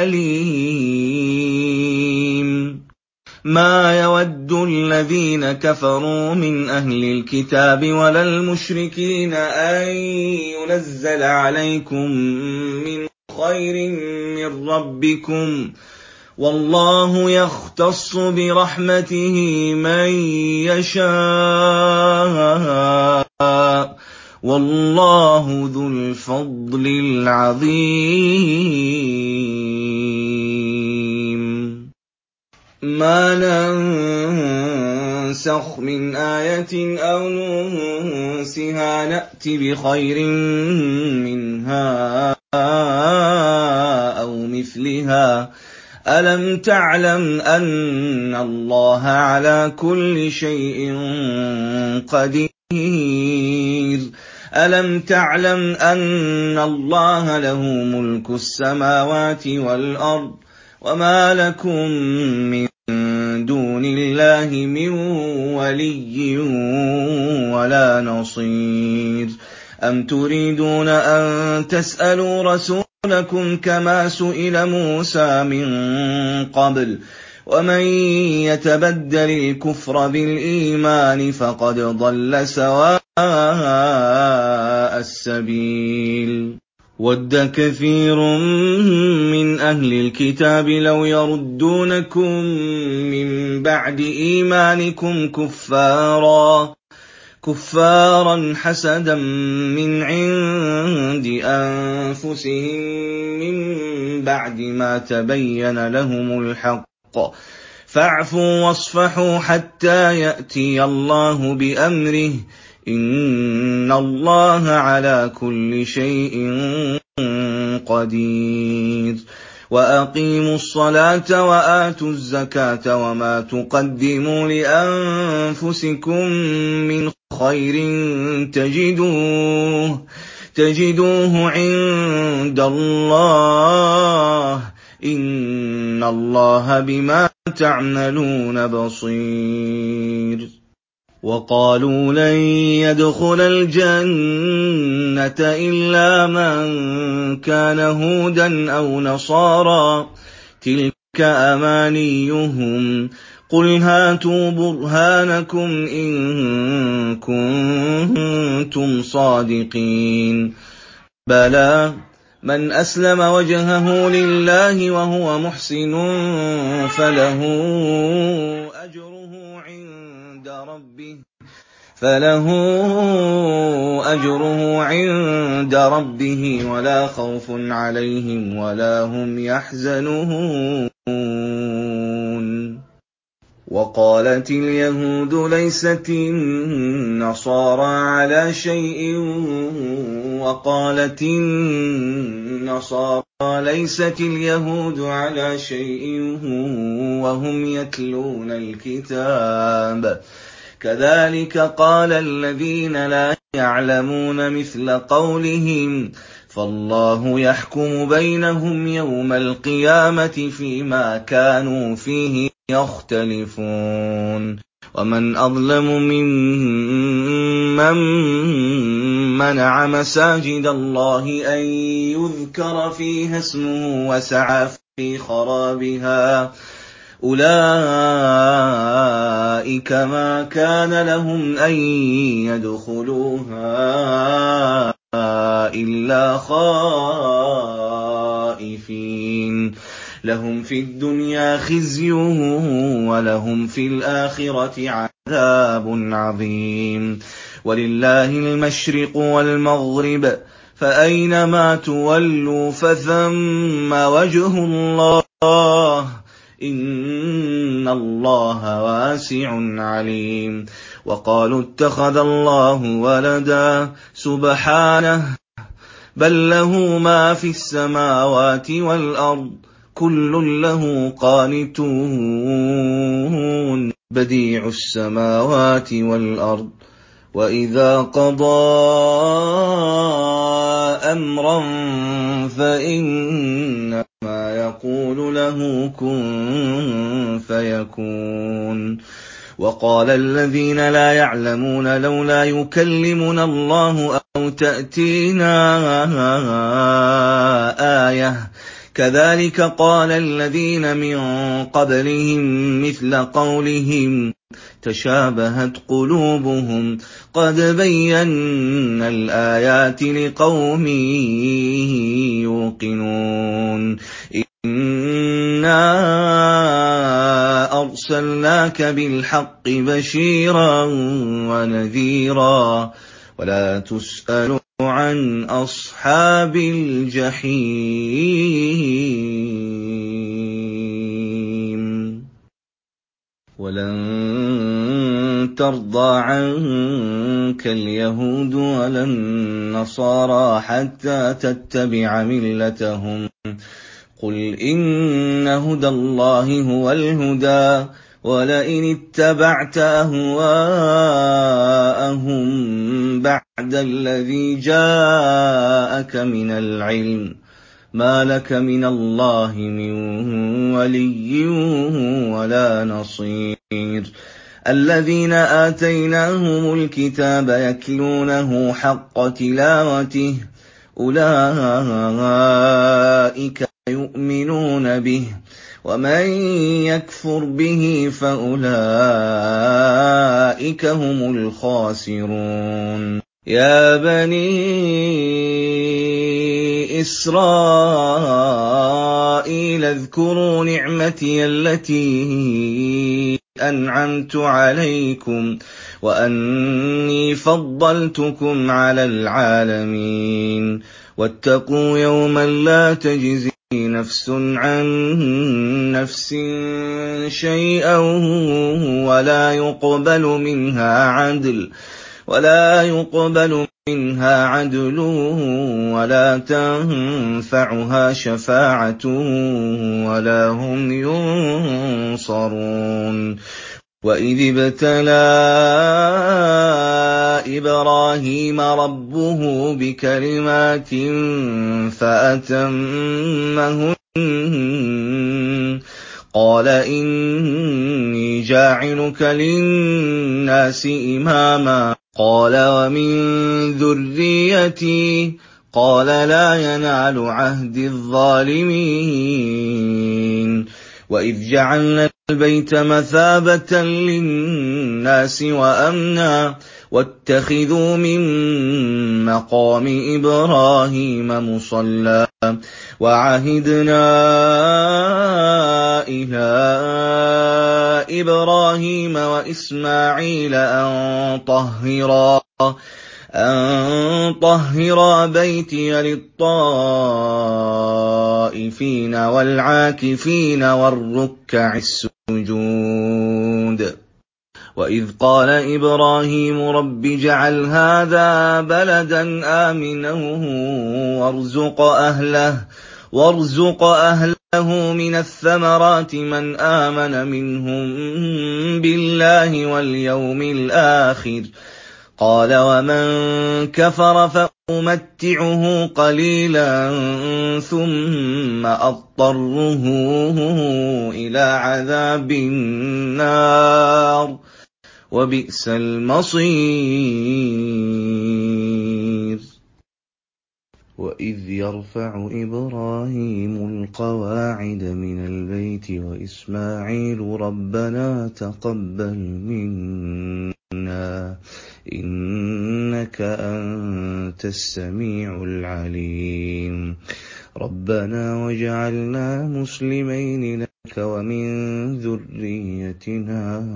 أَلِيمٌ مَا يَوَدُّ الَّذِينَ كَفَرُوا مِنْ أَهْلِ الْكِتَابِ وَلَا الْمُشْرِكِينَ أَن يُنَزَّلَ عَلَيْكُم مِّنْ خَيْرٍ مِّن رَّبِّكُمْ وَاللَّهُ يَخْتَصُّ بِرَحْمَتِهِ مَن يَشَاءُ وَاللَّهُ ذُو الْفَضْلِ الْعَظِيمِ مَا نَنسَخْ مِنْ آيَةٍ أَوْ نُنسِهَا نَأْتِ بِخَيْرٍ مِّنْهَا أَوْ مِثْلِهَا أَلَمْ تَعْلَمْ أَنَّ اللَّهَ عَلَىٰ كُلِّ شَيْءٍ قَدِيرٌ أَلَمْ تَعْلَمْ أَنَّ اللَّهَ لَهُ مُلْكُ السَّمَاوَاتِ وَالْأَرْضِ وَمَا لَكُم مِّن دُونِ اللَّهِ مِن وَلِيٍّ وَلَا نَصِيرٍ أَمْ تُرِيدُونَ أَن تَسْأَلُوا رَسُولَكُمْ كَمَا سُئِلَ مُوسَىٰ مِن قَبْلُ وَمَن يَتَبَدَّلِ الْكُفْرَ بِالْإِيمَانِ فَقَدْ ضَلَّ سَوَاءَ السَّبِيلِ وَدَّ كَثِيرٌ مِّنْ أَهْلِ الْكِتَابِ لَوْ يَرُدُّونَكُم مِّن بَعْدِ إِيمَانِكُمْ كُفَّارًا كُفَّارًا حَسَدًا مِّنْ عِندِ أَنفُسِهِم مِّن بَعْدِ مَا تَبَيَّنَ لَهُمُ الْحَقُّ فَاعْفُوا وَاصْفَحُوا حَتَّىٰ يَأْتِيَ اللَّهُ بِأَمْرِهِ ۗ إِنَّ اللَّهَ عَلَىٰ كُلِّ شَيْءٍ قَدِيرٌ وَأَقِيمُوا الصَّلَاةَ وَآتُوا الزَّكَاةَ وَمَا تُقَدِّمُوا لِأَنفُسِكُم مِّنْ خَيْرٍ تَجِدُوهُ تَجِدُوهُ عِندَ اللَّهِ ۗ إِنَّ اللَّهَ بِمَا تَعْمَلُونَ بَصِيرٌ وَقَالُوا لَن يَدْخُلَ الْجَنَّةَ إِلَّا مَن كَانَ هُودًا أَوْ نَصَارَىٰ ۗ تِلْكَ أَمَانِيُّهُمْ ۗ قُلْ هَاتُوا بُرْهَانَكُمْ إِن كُنتُمْ صَادِقِينَ بَلَىٰ مَنْ أَسْلَمَ وَجْهَهُ لِلَّهِ وَهُوَ مُحْسِنٌ فَلَهُ أَجْرُهُ عِندَ رَبِّهِ فَلَهُ أَجْرُهُ عِندَ رَبِّهِ وَلَا خَوْفٌ عَلَيْهِمْ وَلَا هُمْ يَحْزَنُونَ وَقَالَتِ الْيَهُودُ لَيْسَتِ النَّصَارَىٰ عَلَىٰ شَيْءٍ وَقَالَتِ النَّصَارَىٰ لَيْسَتِ الْيَهُودُ عَلَىٰ شَيْءٍ وَهُمْ يَتْلُونَ الْكِتَابَ كَذَٰلِكَ قَالَ الَّذِينَ لَا يَعْلَمُونَ مِثْلَ قَوْلِهِمْ فَاللَّهُ يَحْكُمُ بَيْنَهُمْ يَوْمَ الْقِيَامَةِ فِيمَا كَانُوا فِيهِ يَخْتَلِفُونَ وَمَنْ أَظْلَمُ مِمَّن مَّنَعَ مَسَاجِدَ اللَّهِ أَن يُذْكَرَ فِيهَا اسْمُهُ وَسَعَىٰ فِي خَرَابِهَا ۚ أُولَٰئِكَ مَا كَانَ لَهُمْ أَن يَدْخُلُوهَا إِلَّا خَائِفِينَ لَهُمْ فِي الدُّنْيَا خِزْيٌ وَلَهُمْ فِي الْآخِرَةِ عَذَابٌ عَظِيمٌ وَلِلَّهِ الْمَشْرِقُ وَالْمَغْرِبُ ۚ فَأَيْنَمَا تُوَلُّوا فَثَمَّ وَجْهُ اللَّهِ ۚ إِنَّ اللَّهَ وَاسِعٌ عَلِيمٌ وَقَالُوا اتَّخَذَ اللَّهُ وَلَدًا سُبْحَانَهُ ۖ بَل لَّهُ مَا فِي السَّمَاوَاتِ وَالْأَرْضِ ۖ كُلٌّ لَّهُ قَانِتُونَ بَدِيعُ السَّمَاوَاتِ وَالْأَرْضِ وَإِذَا قَضَىٰ أَمْرًا فَإِنَّمَا يَقُولُ لَهُ كُن فَيَكُونُ وَقَالَ الَّذِينَ لَا يَعْلَمُونَ لَوْلَا يُكَلِّمُنَا اللَّهُ أَوْ تَأْتِينَا آيَةٌ ۗ كَذَٰلِكَ قَالَ الَّذِينَ مِن قَبْلِهِم مِّثْلَ قَوْلِهِمْ تَشَابَهَتْ قُلُوبُهُمْ ۗ قَدْ بَيَّنَّا الْآيَاتِ لِقَوْمٍ يُوقِنُونَ إِنَّا أَرْسَلْنَاكَ بِالْحَقِّ بَشِيرًا وَنَذِيرًا وَلَا تُسْأَلُ عَنْ أَصْحَابِ الْجَحِيمِ وَلَن تَرْضَىٰ عَنكَ الْيَهُودُ وَلَا النَّصَارَىٰ حَتَّىٰ تَتَّبِعَ مِلَّتَهُمْ ۗ قُلْ إِنَّ هُدَى اللَّهِ هُوَ الْهُدَىٰ ۗ وَلَئِنِ اتَّبَعْتَ أَهْوَاءَهُم بَعْدَ الَّذِي جَاءَكَ مِنَ الْعِلْمِ مَا لَكَ مِنَ اللَّهِ مِن وَلِيٍّ وَلَا نَصِيرٍ الَّذِينَ آتَيْنَاهُمُ الْكِتَابَ يَتْلُونَهُ حَقَّ تِلَاوَتِهِ ۗ أُولَٰئِكَ يُؤْمِنُونَ بِهِ ۗ وَمَن يَكْفُرْ بِهِ فَأُولَٰئِكَ هُمُ الْخَاسِرُونَ يَا بَنِي إِسْرَائِيلَ اذْكُرُوا نِعْمَتِيَ الَّتِي أَنْعَمْتُ عَلَيْكُمْ وَأَنِّي فَضَّلْتُكُمْ عَلَى الْعَالَمِينَ وَاتَّقُوا يَوْمًا لَّا تَجْزِي نفس عن نفس شيئا ولا يقبل منها عدل ولا يقبل منها عدل ولا تنفعها شفاعة ولا هم ينصرون. وإذ ابتلى إبراهيم ربه بكلمات فأتمهن قال إني جاعلك للناس إماما قال ومن ذريتي قال لا ينال عهد الظالمين. وإذ جعلنا البيت مثابة للناس وأمنا واتخذوا من مقام إبراهيم مصلى وعهدنا إلى إبراهيم وإسماعيل أن طهرا أن طهرا بيتي للطائفين والعاكفين والركع السجود. وإذ قال إبراهيم رب اجعل هذا بلدا آمنا وارزق أهله وارزق أهله من الثمرات من آمن منهم بالله واليوم الآخر قال ومن كفر فأمتعه قليلا ثم أضطره إلى عذاب النار وبئس المصير. وإذ يرفع إبراهيم القواعد من البيت وإسماعيل ربنا تقبل منا إنك أنت السميع العليم ربنا واجعلنا مسلمين لك ومن ذريتنا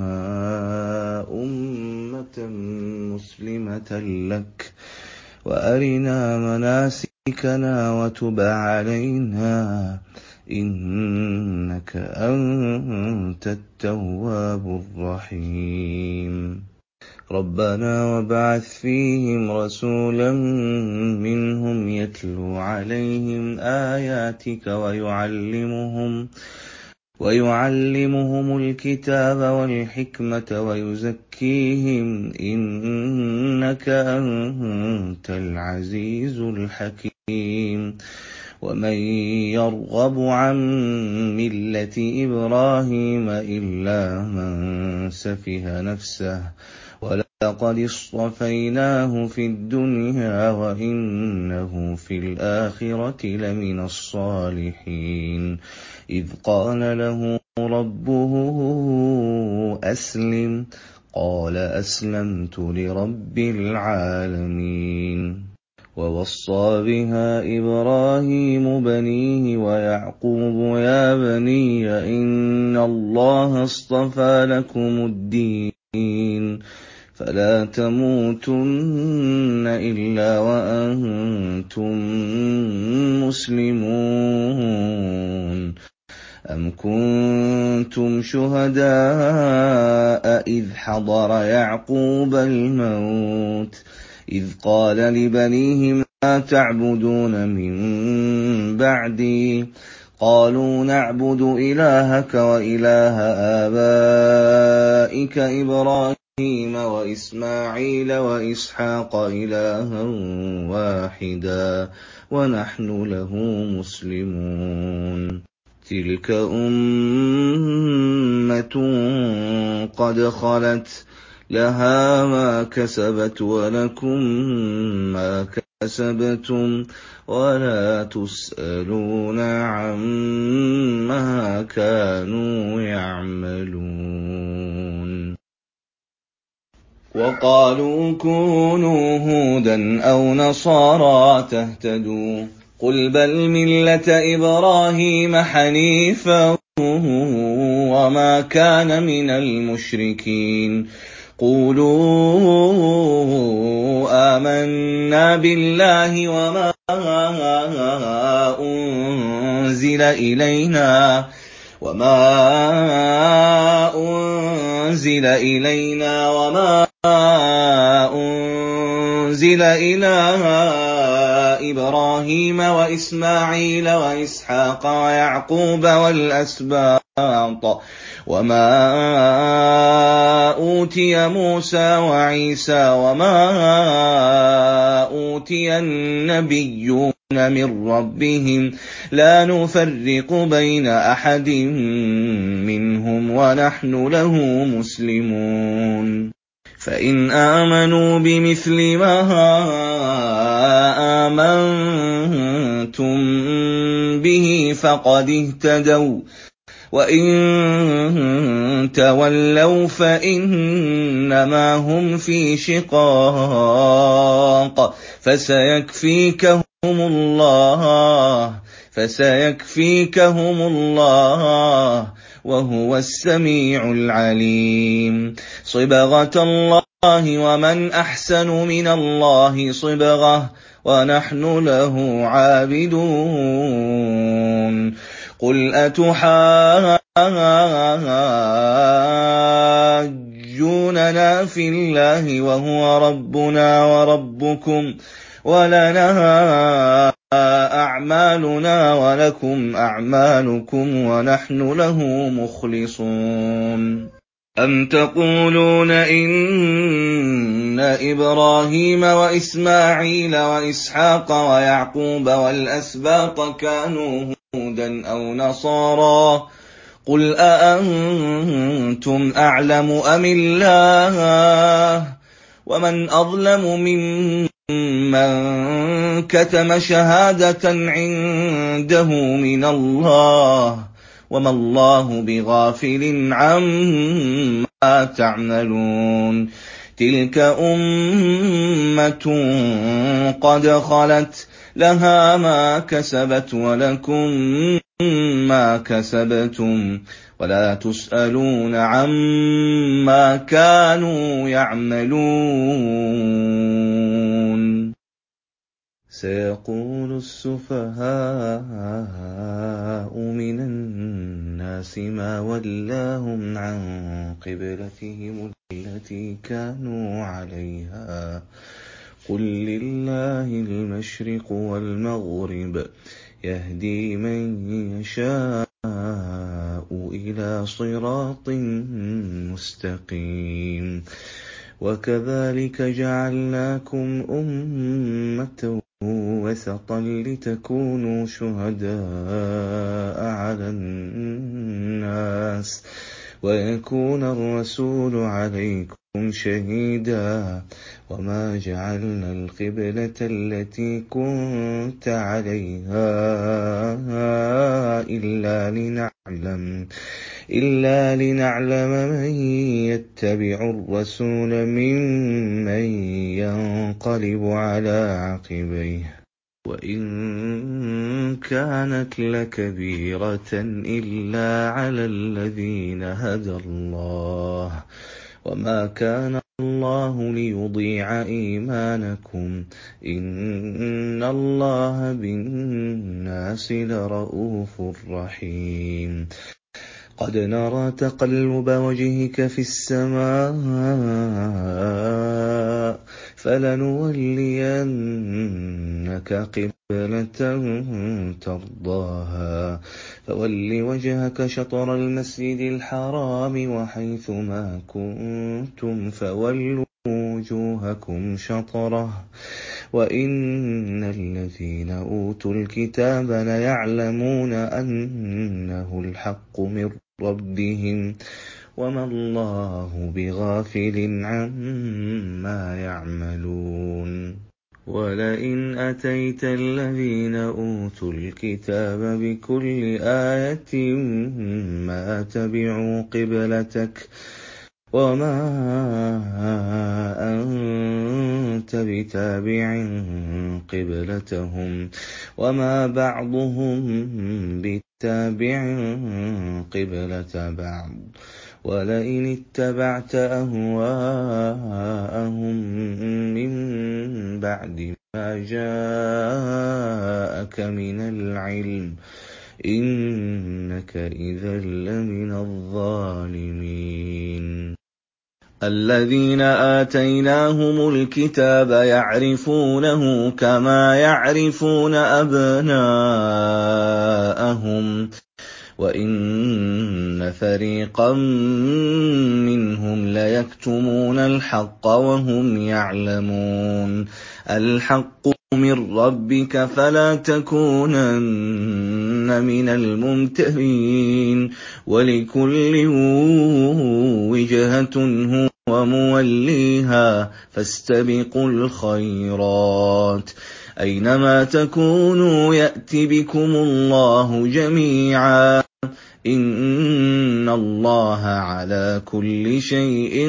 أمة مسلمة لك وأرنا مناسكنا وتب علينا إنك أنت التواب الرحيم. ربنا وابعث فيهم رسولا منهم يتلو عليهم آياتك ويعلمهم ويعلمهم الكتاب والحكمة ويزكيهم إنك أنت العزيز الحكيم. ومن يرغب عن ملة إبراهيم إلا من سفه نفسه ولقد اصطفيناه في الدنيا وإنه في الآخرة لمن الصالحين. إذ قال له ربه أسلم قال أسلمت لرب العالمين. ووصى بها إبراهيم بنيه ويعقوب يا بني إن الله اصطفى لكم الدين فلا تموتن إلا وأنتم مسلمون. أم كنتم شهداء إذ حضر يعقوب الموت إذ قال لبنيه ما تعبدون من بعدي قالوا نعبد إلهك وإله آبائك إبراهيم وإسماعيل وإسحاق إلها واحدا ونحن له مسلمون. تلك أمة قد خلت لها ما كسبت ولكم ما كسبتم ولا تسألون عما كانوا يعملون. وقالوا كونوا هودا أو نصارى تهتدوا قل بل ملة إبراهيم حنيفا وما كان من المشركين. قولوا آمنا بالله وما أنزل أنزل إلينا وما أنزل إلينا وما أنزل إلى إبراهيم وإسماعيل وإسحاق ويعقوب والأسباط وما أوتي موسى وعيسى وما أوتي النبيون من ربهم لا نفرق بين أحد منهم ونحن له مسلمون فإن آمنوا بمثل ما آمنتم به فقد اهتدوا وإن تولوا فإنما هم في شقاق فسيكفيكهم الله فسيكفيكهم الله وهو السميع العليم صبغة الله ومن أحسن من الله صبغة ونحن له عابدون قل أتحاجوننا في الله وهو ربنا وربكم ولنا أعمالنا ولكم أعمالكم ونحن له مخلصون أم تقولون إن إبراهيم وإسماعيل وإسحاق ويعقوب والأسباط كانوا هودا أو نصارى قل أأنتم أعلم أم الله ومن أظلم ممن كتم شهادة عنده من الله وما الله بغافل عما تعملون تلك أمة قد خلت لها ما كسبت ولكم ما كسبتم ولا تسألون عما كانوا يعملون سيقول السفهاء من الناس ما ولاهم عن قبلتهم التي كانوا عليها قل لله المشرق والمغرب يهدي من يشاء إلى صراط مستقيم وكذلك جعلناكم أمة وسطا لتكونوا شهداء على الناس ويكون الرسول عليكم شهيدا وما جعلنا القبلة التي كنت عليها إلا لنعلم إلا لنعلم من يتبع الرسول ممن ينقلب على عقبيه وإن كانت لكبيرة إلا على الذين هدى الله وما كان الله ليضيع إيمانكم إن الله بالناس لرءوف رحيم قد نرى تقلب وجهك في السماء فلنولينك قبلة ترضاها فول وجهك شطر المسجد الحرام وحيث ما كنتم فولوا وجوهكم شطره وإن الذين أوتوا الكتاب ليعلمون أنه الحق من ربهم وما الله بغافل عما يعملون ولئن أتيت الذين أوتوا الكتاب بكل آية ما تبعوا قبلتك وما أنت بتابع قبلتهم وما بعضهم بتابع قبلة بعض ولئن اتبعت أهواءهم من بعد ما جاءك من العلم إِنَّكَ إِذًا لَّمِنَ الظَّالِمِينَ الَّذِينَ آتَيْنَاهُمُ الْكِتَابَ يَعْرِفُونَهُ كَمَا يَعْرِفُونَ أَبْنَاءَهُمْ وَإِنَّ فَرِيقًا مِّنْهُمْ لَيَكْتُمُونَ الْحَقَّ وَهُمْ يَعْلَمُونَ الْحَقُّ مِن رَّبِّكَ فَلَا تَكُونَنَّ مِنَ الْمُمْتَرِينَ وَلِكُلٍّ وِجْهَةٌ هُوَ مُوَلِّيهَا فَاسْتَبِقُوا الْخَيْرَاتِ أَيْنَمَا تَكُونُوا يَأْتِ بِكُمُ اللَّهُ جَمِيعًا إِنَّ اللَّهَ عَلَىٰ كُلِّ شَيْءٍ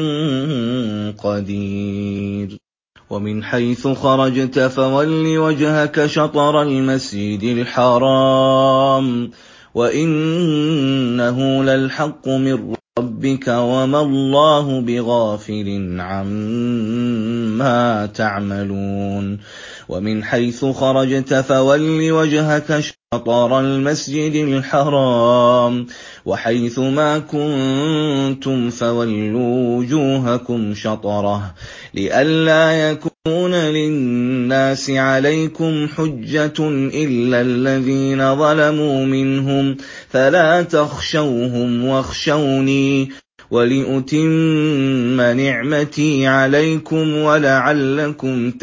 قَدِيرٌ وَمِنْ حَيْثُ خَرَجْتَ فَوَلِّ وَجْهَكَ شَطْرَ الْمَسْجِدِ الْحَرَامِ وَإِنَّهُ لَلْحَقُّ مِن رَّبِّكَ وَمَا اللَّهُ بِغَافِلٍ عَمَّا تَعْمَلُونَ وَمِنْ حَيْثُ خَرَجْتَ فَوَلِّ وَجْهَكَ شَطْرَ الْمَسْجِدِ الْحَرَامِ وَحَيْثُ مَا كُنتُمْ فَوَلُّوا وُجُوهَكُمْ شَطْرَهُ لِئَلَّا يَكُونَ لِلنَّاسِ عَلَيْكُمْ حُجَّةٌ إِلَّا الَّذِينَ ظَلَمُوا مِنْهُمْ فَلَا تَخْشَوْهُمْ وَاخْشَوْنِي وَلِأُتِمَّ نِعْمَتِي عَلَيْكُمْ وَلَعَلَّكُمْ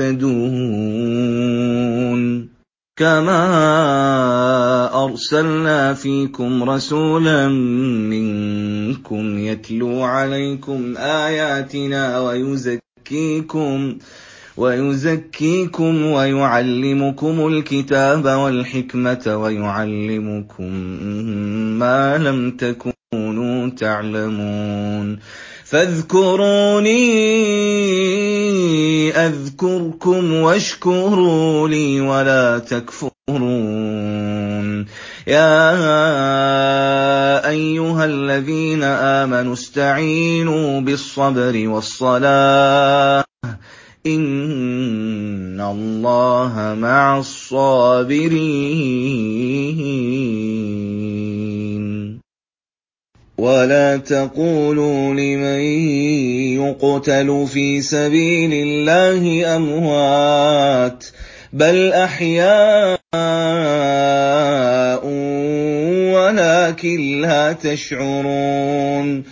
تَهْتَدُونَ كَمَا أَرْسَلْنَا فِيكُمْ رَسُولًا مِّنكُمْ يَتْلُو عَلَيْكُمْ آيَاتِنَا وَيُزَكِّيكُمْ وَيُزَكِّيكُمْ وَيُعَلِّمُكُمُ الْكِتَابَ وَالْحِكْمَةَ وَيُعَلِّمُكُم مَّا لَمْ تَكُونُوا تَعْلَمُونَ فاذكروني أذكركم واشكروا لي ولا تكفرون يا أيها الذين آمنوا استعينوا بالصبر والصلاة إن الله مع الصابرين ولا تقولوا لمن يقتل في سبيل الله أموات بل أحياء ولكن لا تشعرون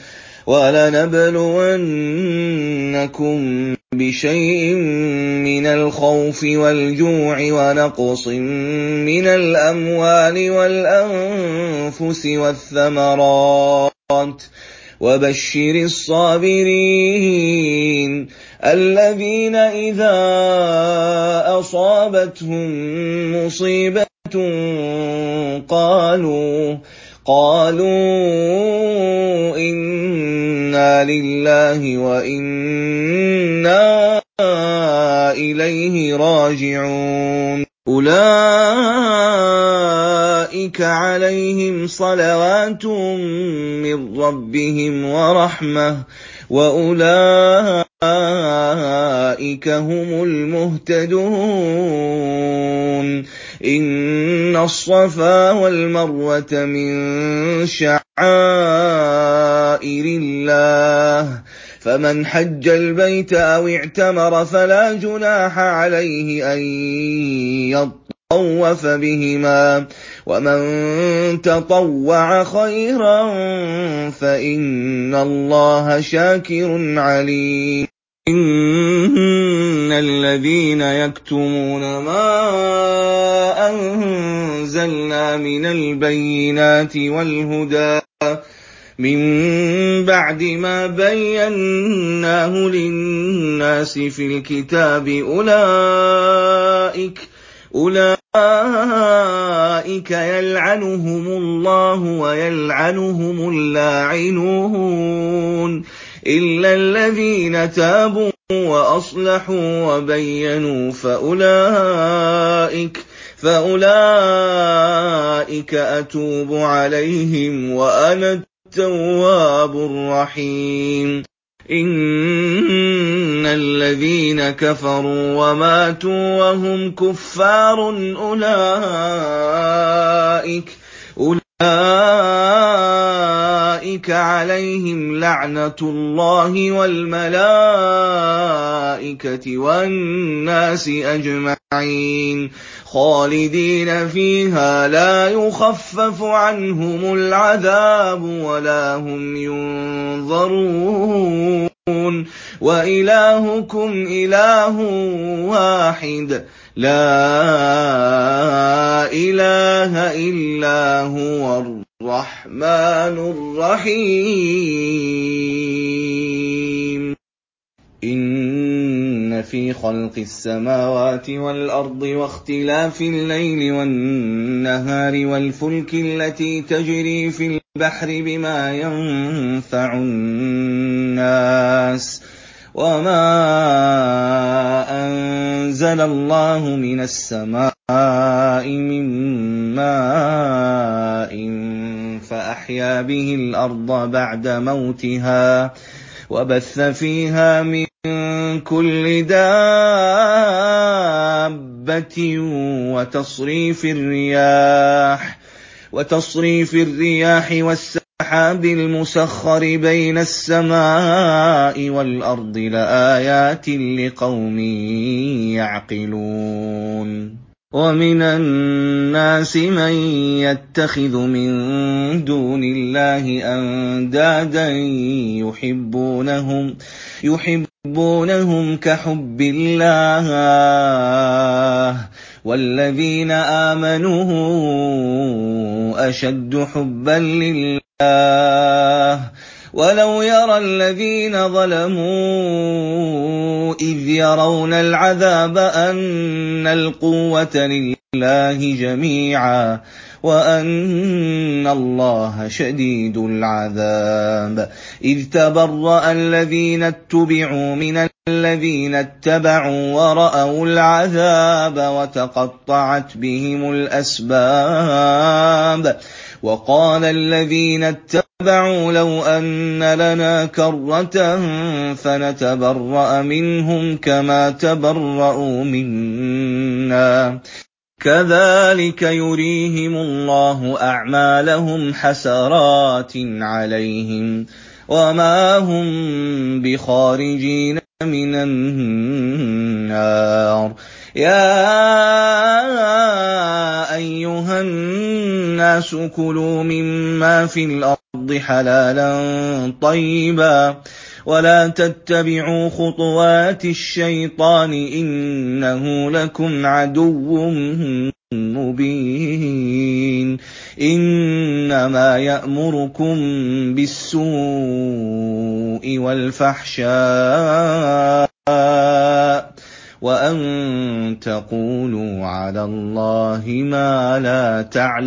ولنبلونكم بشيء من الخوف والجوع ونقص من الأموال والأنفس والثمرات وبشر الصابرين الذين إذا أصابتهم مصيبة قالوا قالوا إنا لله وإنا إليه راجعون أولئك عليهم صلوات من ربهم ورحمة وأولئك هم المهتدون إن الصفا والمروة من شعائر الله فمن حج البيت أو اعتمر فلا جناح عليه أن يطوف بهما ومن تطوع خيرا فإن الله شاكر عليم إن الذين يكتمون ما أنزلنا من البينات والهدى من بعد ما بيناه للناس في الكتاب أولئك أولئك يلعنهم الله ويلعنهم اللاعنون إلا الذين تابوا وأصلحوا وبينوا فأولئك فأولئك أتوب عليهم وأنا التواب الرحيم إن الذين كفروا وماتوا وهم كفار أولئك أولئك عليهم لعنة الله والملائكة والناس أجمعين خالدين فيها لا يخفف عنهم العذاب ولا هم ينظرون وإلهكم إله واحد لا إله إلا هو الرحمن الرحيم إن في خلق السماوات والأرض واختلاف الليل والنهار والفلك التي تجري في البحر بما ينفع الناس وما أنزل الله من السماء من ماء فأحيا به الأرض بعد موتها وبث فيها من كل دابة وتصريف الرياح وتصريف الرياح والسحاب المسخر بين السماء والأرض لآيات لقوم يعقلون ومن الناس من يتخذ من دون الله أندادا يحبونهم يحبونهم كحب الله والذين آمنوا أشد حبا لله ولو يرى الذين ظلموا إذ يرون العذاب أن القوة لله جميعا وأن الله شديد العذاب إذ تبرأ الذين اتبعوا من الذين اتبعوا ورأوا العذاب وتقطعت بهم الأسباب وقال الذين اتبعوا لو أن لنا كرة فنتبرأ منهم كما تبرأوا منا كذلك يريهم الله أعمالهم حسرات عليهم وما هم بخارجين من النار يا أيها الناس كلوا مما في الأرض حلالا طيبا ولا تتبعوا خطوات الشيطان إنه لكم عدو مبين إنما يأمركم بالسوء والفحشاء وأن تقولوا على الله ما لا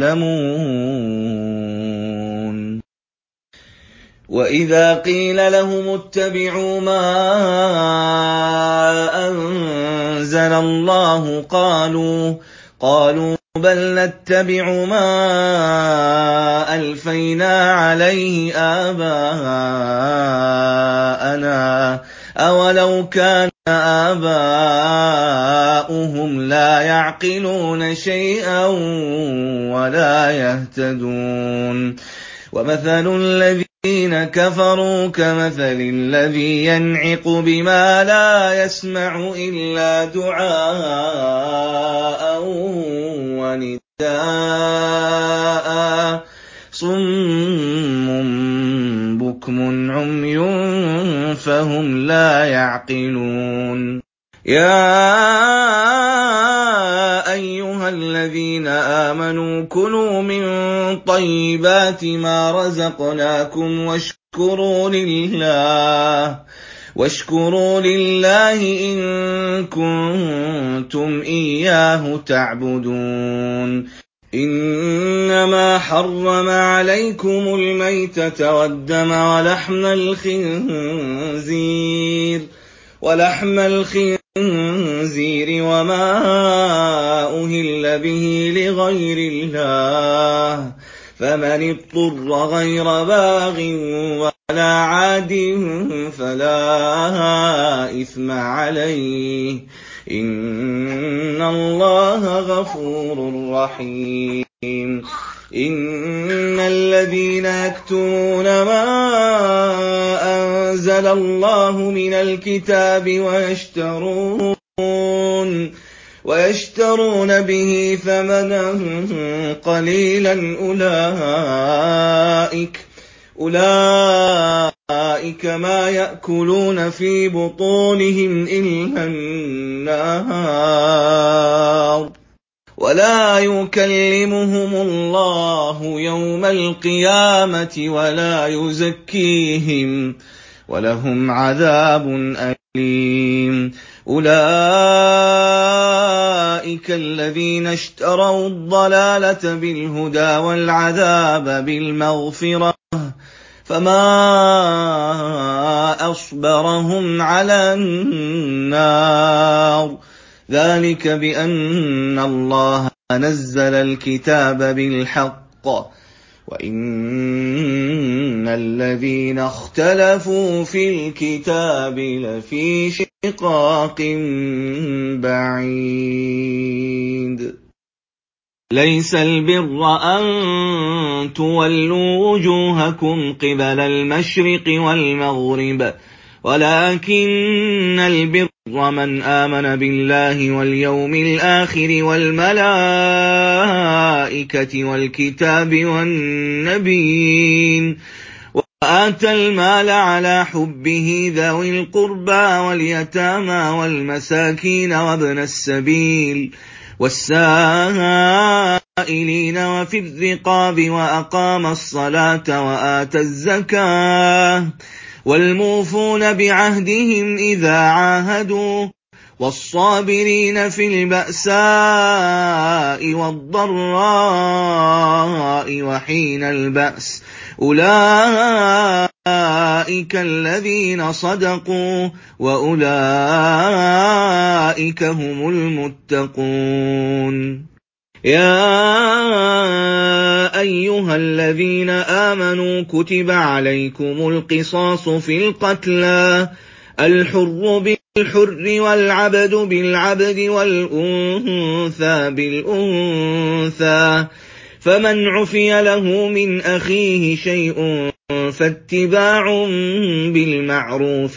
تعلمون وإذا قيل لهم اتبعوا ما أنزل الله قالوا قالوا بل نتبع ما ألفينا عليه آباءنا أولو كان آباؤهم لا يعقلون شيئا ولا يهتدون ومثل الذين كفروا كمثل الذي ينعق بما لا يسمع إلا دعاء ونداء صم بكم عمي فهم لا يعقلون يا أيها الذين آمنوا كلوا من طيبات ما رزقناكم واشكروا لله واشكروا لله إن كنتم إياه تعبدون إنما حرم عليكم الميتة والدم ولحم الخنزير ولحم الخنزير وما أهل به لغير الله فمن اضطر غير باغ ولا عاد فلا إثم عليه إن الله غفور رحيم إن الذين يكتمون ما أنزل الله من الكتاب ويشترون ويشترون به ثمنا قليلا أولئك أولئك ما يأكلون في بطونهم إلا النار ولا يكلمهم الله يوم القيامة ولا يزكيهم ولهم عذاب أليم أولئك الذين اشتروا الضلالة بالهدى والعذاب بالمغفرة فما أصبرهم على النار ذلك بأن الله نزل الكتاب بالحق وإن الذين اختلفوا في الكتاب لفي شقاق بعيد ليس البر أن تولوا وجوهكم قبل المشرق والمغرب ولكن البر من آمن بالله واليوم الآخر والملائكة والكتاب والنبيين وآتى المال على حبه ذوي القربى واليتامى والمساكين وابن السبيل والسائلين وفي الرقاب وأقام الصلاة وآتى الزكاة والموفون بعهدهم إذا عاهدوا والصابرين في البأساء والضراء وحين البأس أولئك الذين صدقوا وأولئك هم المتقون يا أيها الذين آمنوا كتب عليكم القصاص في القتلى الحر بالحر والعبد بالعبد والأنثى بالأنثى فمن عفي له من أخيه شيء فاتباع بالمعروف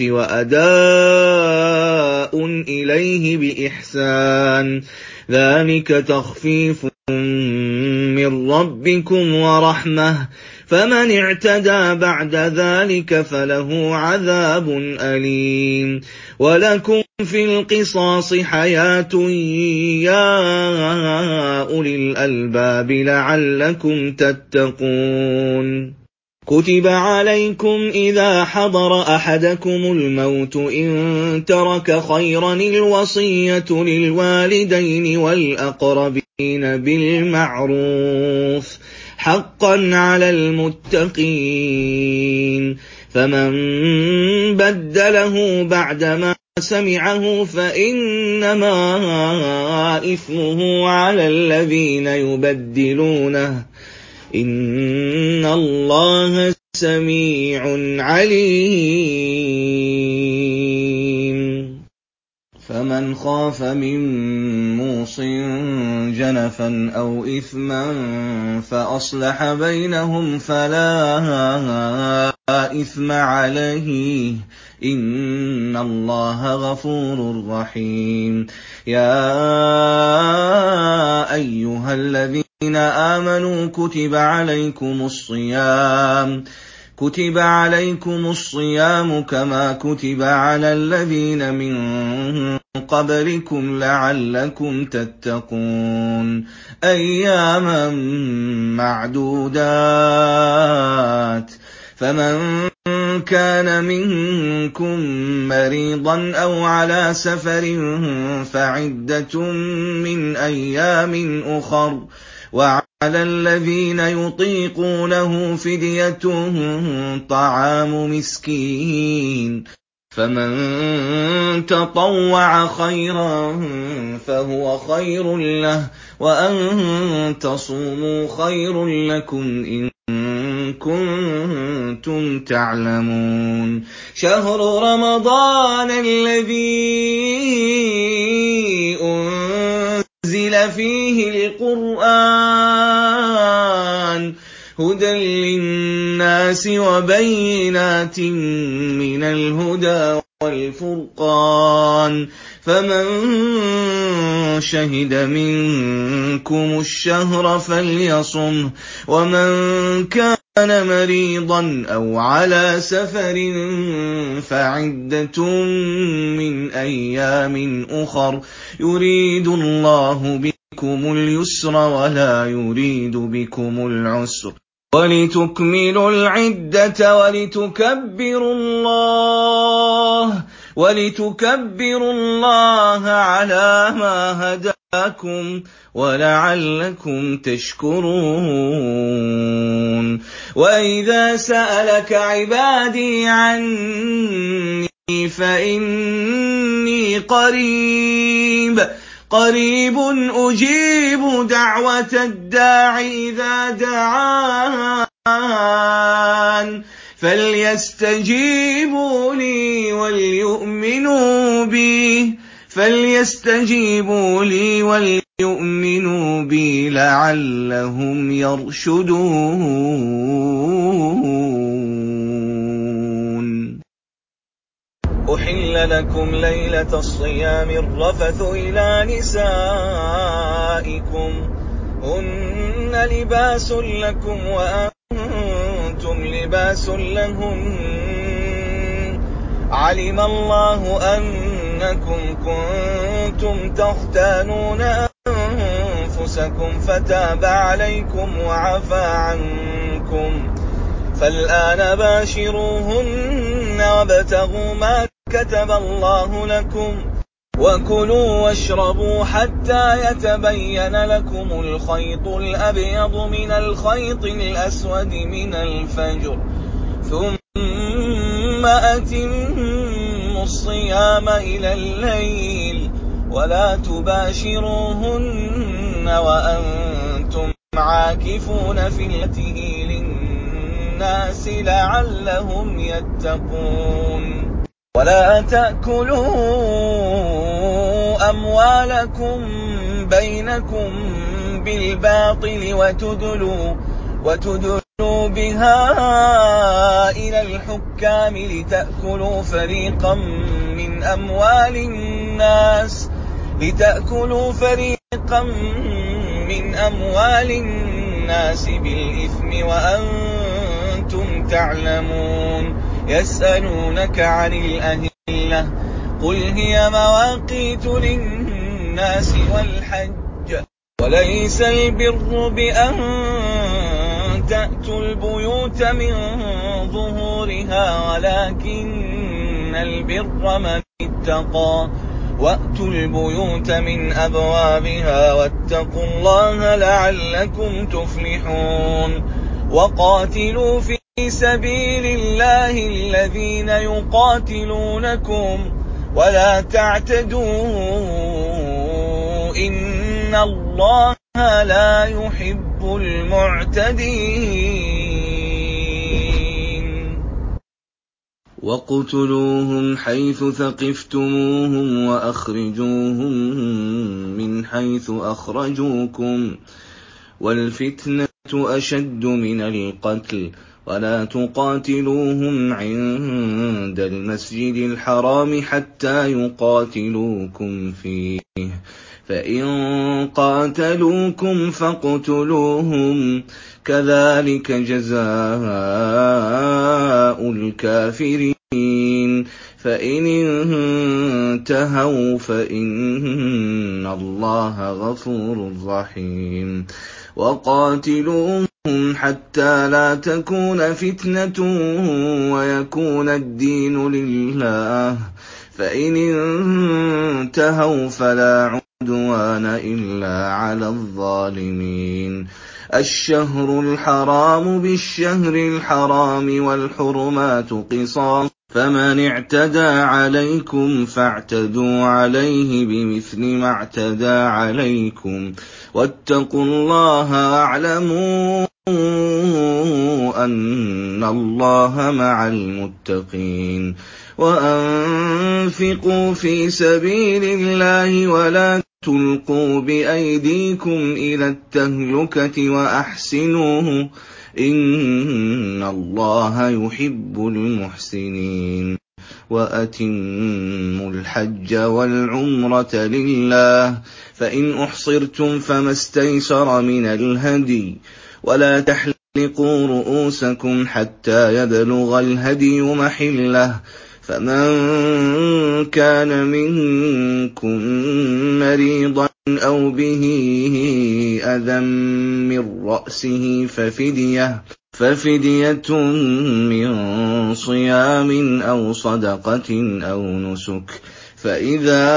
وأداء إليه بإحسان ذلك تخفيف من ربكم ورحمة فمن اعتدى بعد ذلك فله عذاب أليم ولكم في القصاص حياة يا أولي الألباب لعلكم تتقون كتب عليكم إذا حضر أحدكم الموت إن ترك خيرا الوصية للوالدين والأقربين بالمعروف حقا على المتقين فمن بدله بعدما سمعه فإنما إثمه على الذين يبدلونه إن الله سميع عليم فمن خاف من موص جنفا أو إثما فأصلح بينهم فلا إثم عليه إن الله غفور رحيم يا أيها الذين آمنوا كتب عليكم الصيام كتب عليكم الصيام كما كتب على الذين من قبلكم لعلكم تتقون أياما معدودات فمن كان منكم مريضا أو على سفر فعدة من أيام أخر وعلى الذين يطيقونه فدية طعام مسكين فمن تطوع خيرا فهو خير له وأن تصوموا خير لكم إن كنتم تعلمون شهر رمضان الذي أنزل فيه القرآن هُدًى لِّلنَّاسِ وَبَيِّنَاتٍ مِّنَ الْهُدَىٰ وَالْفُرْقَانِ ۚ فَمَن شَهِدَ مِنكُمُ الشَّهْرَ فَلْيَصُمْهُ ۖ وَمَن كَانَ مَرِيضًا أَوْ عَلَىٰ سَفَرٍ فَعِدَّةٌ مِّنْ أَيَّامٍ أُخَرَ ۗ يُرِيدُ اللَّهُ بِكُمُ الْيُسْرَ وَلَا يُرِيدُ بِكُمُ الْعُسْرَ وَلِتُكْمِلُوا الْعِدَّةَ وَلِتُكَبِّرُوا اللَّهَ وَلِتُكَبِّرُوا اللَّهَ عَلَىٰ مَا هَدَاكُمْ وَلَعَلَّكُمْ تَشْكُرُونَ وَإِذَا سَأَلَكَ عِبَادِي عَنِّي فَإِنِّي قَرِيبٌ قَرِيبٌ أُجِيبُ دَعْوَةَ الدَّاعِ إِذَا دَعَانِ فَلْيَسْتَجِيبُوا لِي وَلْيُؤْمِنُوا بِي فَلْيَسْتَجِيبُوا لِي وَلْيُؤْمِنُوا بِي لَعَلَّهُمْ يَرْشُدُونَ أُحِلَّ لَكُمْ لَيْلَةَ الصِّيَامِ الرَّفَثُ إِلَىٰ نِسَائِكُمْ هُنَّ لِبَاسٌ لَّكُمْ وَأَنتُمْ لِبَاسٌ لَّهُنَّ ۗ عَلِمَ اللَّهُ أَنَّكُمْ كُنتُمْ تَخْتَانُونَ أَنفُسَكُمْ فَتَابَ عَلَيْكُمْ وَعَفَا عَنكُمْ ۖ فَالْآنَ بَاشِرُوهُنَّ وَابْتَغُوا مَا كَتَبَ اللَّهُ لَكُمْ ۚ وَكُلُوا وَاشْرَبُوا حَتَّىٰ يَتَبَيَّنَ لَكُمُ الْخَيْطُ الْأَبْيَضُ مِنَ الْخَيْطِ الْأَسْوَدِ مِنَ الْفَجْرِ ۖ ثُمَّ أَتِمُّوا الصِّيَامَ إِلَى اللَّيْلِ ۚ وَلَا تُبَاشِرُوهُنَّ وَأَنتُمْ عَاكِفُونَ فِي الْمَسَاجِدِ لِلنَّاسِ لَعَلَّهُمْ يَتَّقُونَ وَلَا تَأْكُلُوا أَمْوَالَكُم بَيْنَكُم بِالْبَاطِلِ وَتُدْلُوا بِهَا إِلَى الْحُكَّامِ لِتَأْكُلُوا فَرِيقًا مِّنْ أَمْوَالِ النَّاسِ لِتَأْكُلُوا فَرِيقًا مِّنْ أَمْوَالِ النَّاسِ بِالْإِثْمِ وَأَنتُمْ تَعْلَمُونَ يَسْأَلُونَكَ عَنِ الْأَهِلَّةِ ۖ قُلْ هِيَ مَوَاقِيتُ لِلنَّاسِ وَالْحَجِّ ۗ وَلَيْسَ الْبِرُّ بِأَن تَأْتُوا الْبُيُوتَ مِن ظُهُورِهَا وَلَٰكِنَّ الْبِرَّ مَنِ اتَّقَىٰ ۗ وَأْتُوا الْبُيُوتَ مِنْ أَبْوَابِهَا وَاتَّقُوا اللَّهَ لَعَلَّكُمْ تُفْلِحُونَ وَقَاتِلُوا فِي سَبِيلِ اللَّهِ الَّذِينَ يُقَاتِلُونَكُمْ وَلَا تَعْتَدُوا ۚ إِنَّ اللَّهَ لَا يُحِبُّ الْمُعْتَدِينَ وَاقْتُلُوهُمْ حَيْثُ ثَقِفْتُمُوهُمْ وَأَخْرِجُوهُم مِّنْ حَيْثُ أَخْرَجُوكُمْ ۚ وَالْفِتْنَةُ أَشَدُّ مِنَ الْقَتْلِ ۚ وَلَا تُقَاتِلُوهُمْ عِندَ الْمَسْجِدِ الْحَرَامِ حَتَّىٰ يُقَاتِلُوكُمْ فِيهِ ۖ فَإِن قَاتَلُوكُمْ فَاقْتُلُوهُمْ ۗ كَذَٰلِكَ جَزَاءُ الْكَافِرِينَ فَإِنِ انتَهَوْا فَإِنَّ اللَّهَ غَفُورٌ رَّحِيمٌ وَقَاتِلُوهُمْ حَتَّىٰ لَا تَكُونَ فِتْنَةٌ وَيَكُونَ الدِّينُ لِلَّهِ ۖ فَإِنِ انتَهَوْا فَلَا عُدْوَانَ إِلَّا عَلَى الظَّالِمِينَ الشَّهْرُ الْحَرَامُ بِالشَّهْرِ الْحَرَامِ وَالْحُرُمَاتُ قِصَاصٌ ۚ فَمَنِ اعْتَدَىٰ عَلَيْكُمْ فَاعْتَدُوا عَلَيْهِ بِمِثْلِ مَا اعْتَدَىٰ عَلَيْكُمْ ۚ وَاتَّقُوا اللَّهَ وَاعْلَمُوا أَنَّ اللَّهَ مَعَ الْمُتَّقِينَ وَأَنفِقُوا فِي سَبِيلِ اللَّهِ وَلَا تُلْقُوا بِأَيْدِيكُمْ إِلَى التَّهْلُكَةِ وَأَحْسِنُوا إِنَّ اللَّهَ يُحِبُّ الْمُحْسِنِينَ وَأَتِمُّوا الْحَجَّ وَالْعُمْرَةَ لِلَّهِ فَإِنْ أُحْصِرْتُمْ فَمَا اسْتَيْسَرَ مِنَ الْهَدْيِ وَلَا تَحْلِقُوا رُءُوسَكُمْ حَتَّى يَبْلُغَ الْهَدْيُ مَحِلَّهُ فَمَنْ كَانَ مِنكُم مَّرِيضًا أَوْ بِهِ أَذًى مِّن رَّأْسِهِ فَفِدْيَةٌ فَفِدْيَةٌ مِّن صِيَامٍ أَوْ صَدَقَةٍ أَوْ نُسُكٍ ۚ فَإِذَا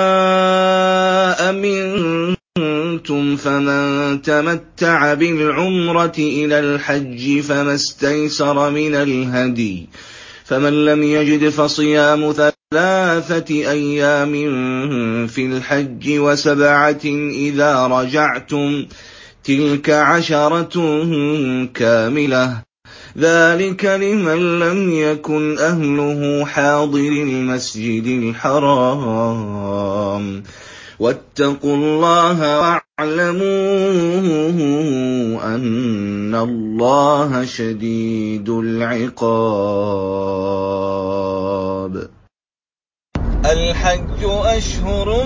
أَمِنتُمْ فَمَن تَمَتَّعَ بِالْعُمْرَةِ إِلَى الْحَجِّ فَمَا اسْتَيْسَرَ مِنَ الْهَدْيِ ۚ فَمَن لَّمْ يَجِدْ فَصِيَامُ ثَلَاثَةِ أَيَّامٍ فِي الْحَجِّ وَسَبْعَةٍ إِذَا رَجَعْتُمْ ۗ تِلْكَ عَشَرَةٌ كَامِلَةٌ ۗ ذَٰلِكَ لِمَن لَّمْ يَكُنْ أَهْلُهُ حَاضِرِي الْمَسْجِدِ الْحَرَامِ ۚ وَاتَّقُوا اللَّهَ وَاعْلَمُوا أَنَّ اللَّهَ شَدِيدُ الْعِقَابِ. الْحَجُّ أَشْهُرٌ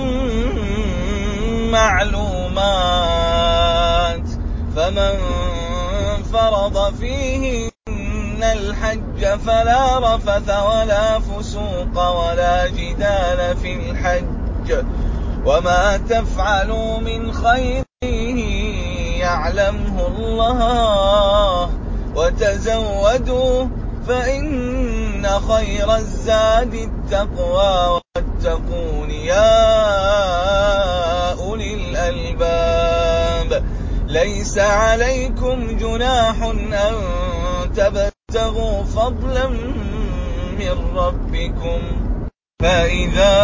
مَّعْلُومَاتٌ ۚ فَمَن فَرَضَ فِيهِنَّ الْحَجَّ فَلَا رَفَثَ وَلَا فُسُوقَ وَلَا جِدَالَ فِي الْحَجِّ ۗ وَمَا تَفْعَلُوا مِنْ خَيْرٍ يَعْلَمْهُ اللَّهُ ۗ وَتَزَوَّدُوا فَإِنَّ خَيْرَ الزَّادِ التَّقْوَىٰ ۚ وَاتَّقُونِ يَا أُولِي الْأَلْبَابِ. لَيْسَ عَلَيْكُمْ جُنَاحٌ أَن تَبْتَغُوا فَضْلًا مِّن رَّبِّكُمْ ۚ فَإِذَا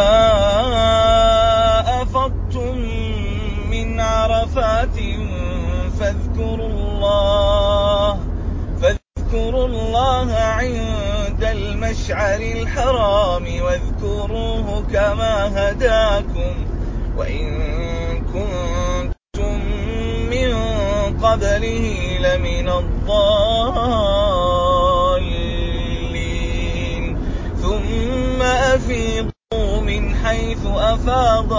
أَفَضْتُم مِّنْ عَرَفَاتٍ فاذكروا الله فاذكروا الله عند المشعر الحرام واذكروه كما هداكم وإن كنتم من قبله لمن الضالين ثم أفيضوا من حيث أفاض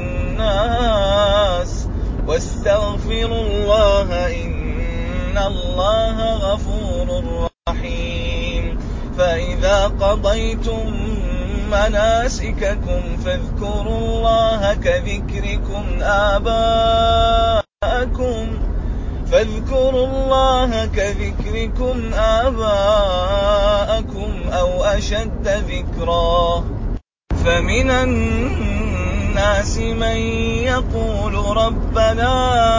الناس واستغفروا الله إن الله غفور رحيم. فإذا قضيتم مناسككم فاذكروا الله كذكركم آباءكم فاذكروا الله كذكركم آباءكم أو أشد ذكرا. فمن الناس من يقول ربنا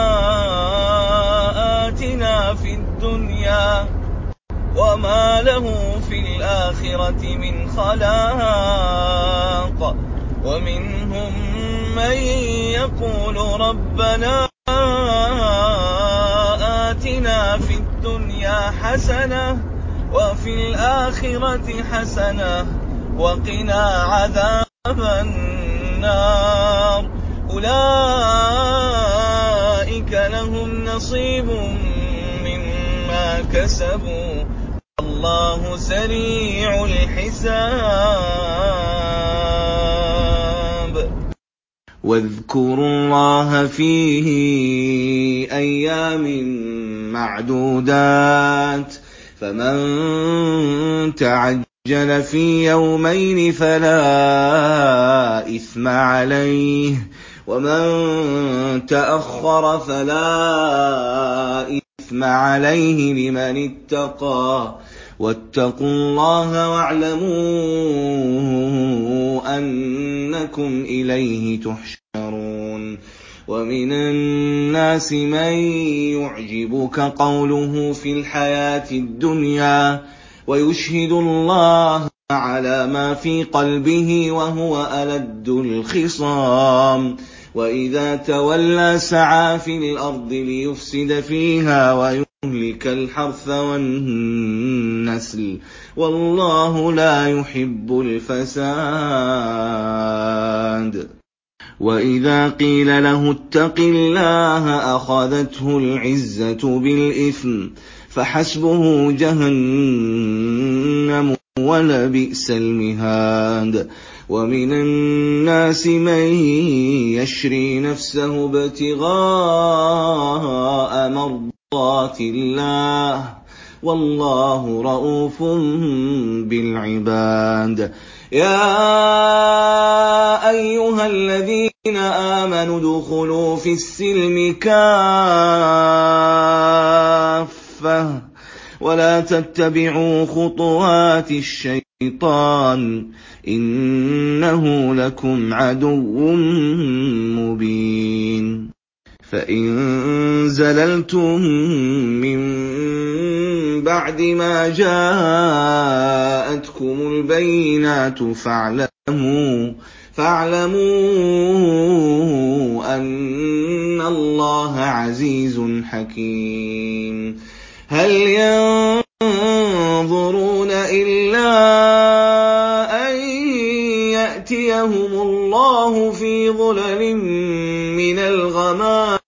آتنا في الدنيا وما له في الآخرة من خلاق ومنهم من يقول ربنا آتنا في الدنيا حسنة وفي الآخرة حسنة وقنا عذاب النار. أولئك لهم نصيب مما كسبوا والله سريع الحساب. واذكروا الله في أيام معدودات فمن تعجل في يومين فلا إثم عليه ومن تأخر فلا إثم عليه لمن اتقى واتقوا الله واعلموا أنكم إليه تحشرون. ومن الناس من يعجبك قوله في الحياة الدنيا ويشهد الله على ما في قلبه وهو ألد الخصام وإذا تولى سعى في الأرض ليفسد فيها ويهلك الحرث والنسل والله لا يحب الفساد. وإذا قيل له اتق الله أخذته العزة بالإثم فحسبه جهنم ولبئس المهاد ومن الناس من يشري نفسه ابتغاء مرضات الله والله رءوف بالعباد يا أيها الذين آمنوا ادخلوا في السلم كافة ولا تتبعوا خطوات الشيطان إنه لكم عدو مبين فإن زللتم من بعد ما جاءتكم البينات فاعلموا فاعلموا أن الله عزيز حكيم هل ينظرون إلا أن يأتيهم الله في ظلل من الغمام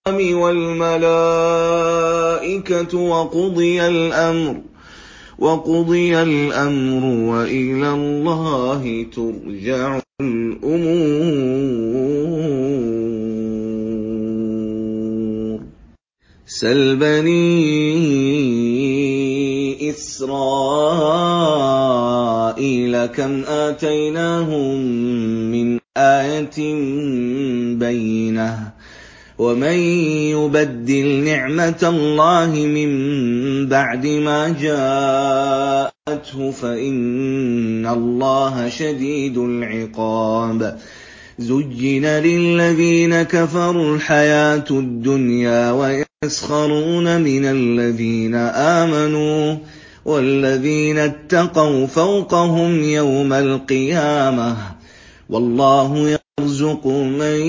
والملائكة وقضي الأمر وقضي الأمر وإلى الله ترجع الأمور سل بني إسرائيل كم آتيناهم من آية بينة ومن يبدل نعمة الله من بعد ما جاءته فإن الله شديد العقاب زين للذين كفروا الحياة الدنيا ويسخرون من الذين آمنوا والذين اتقوا فوقهم يوم القيامة والله يرزق من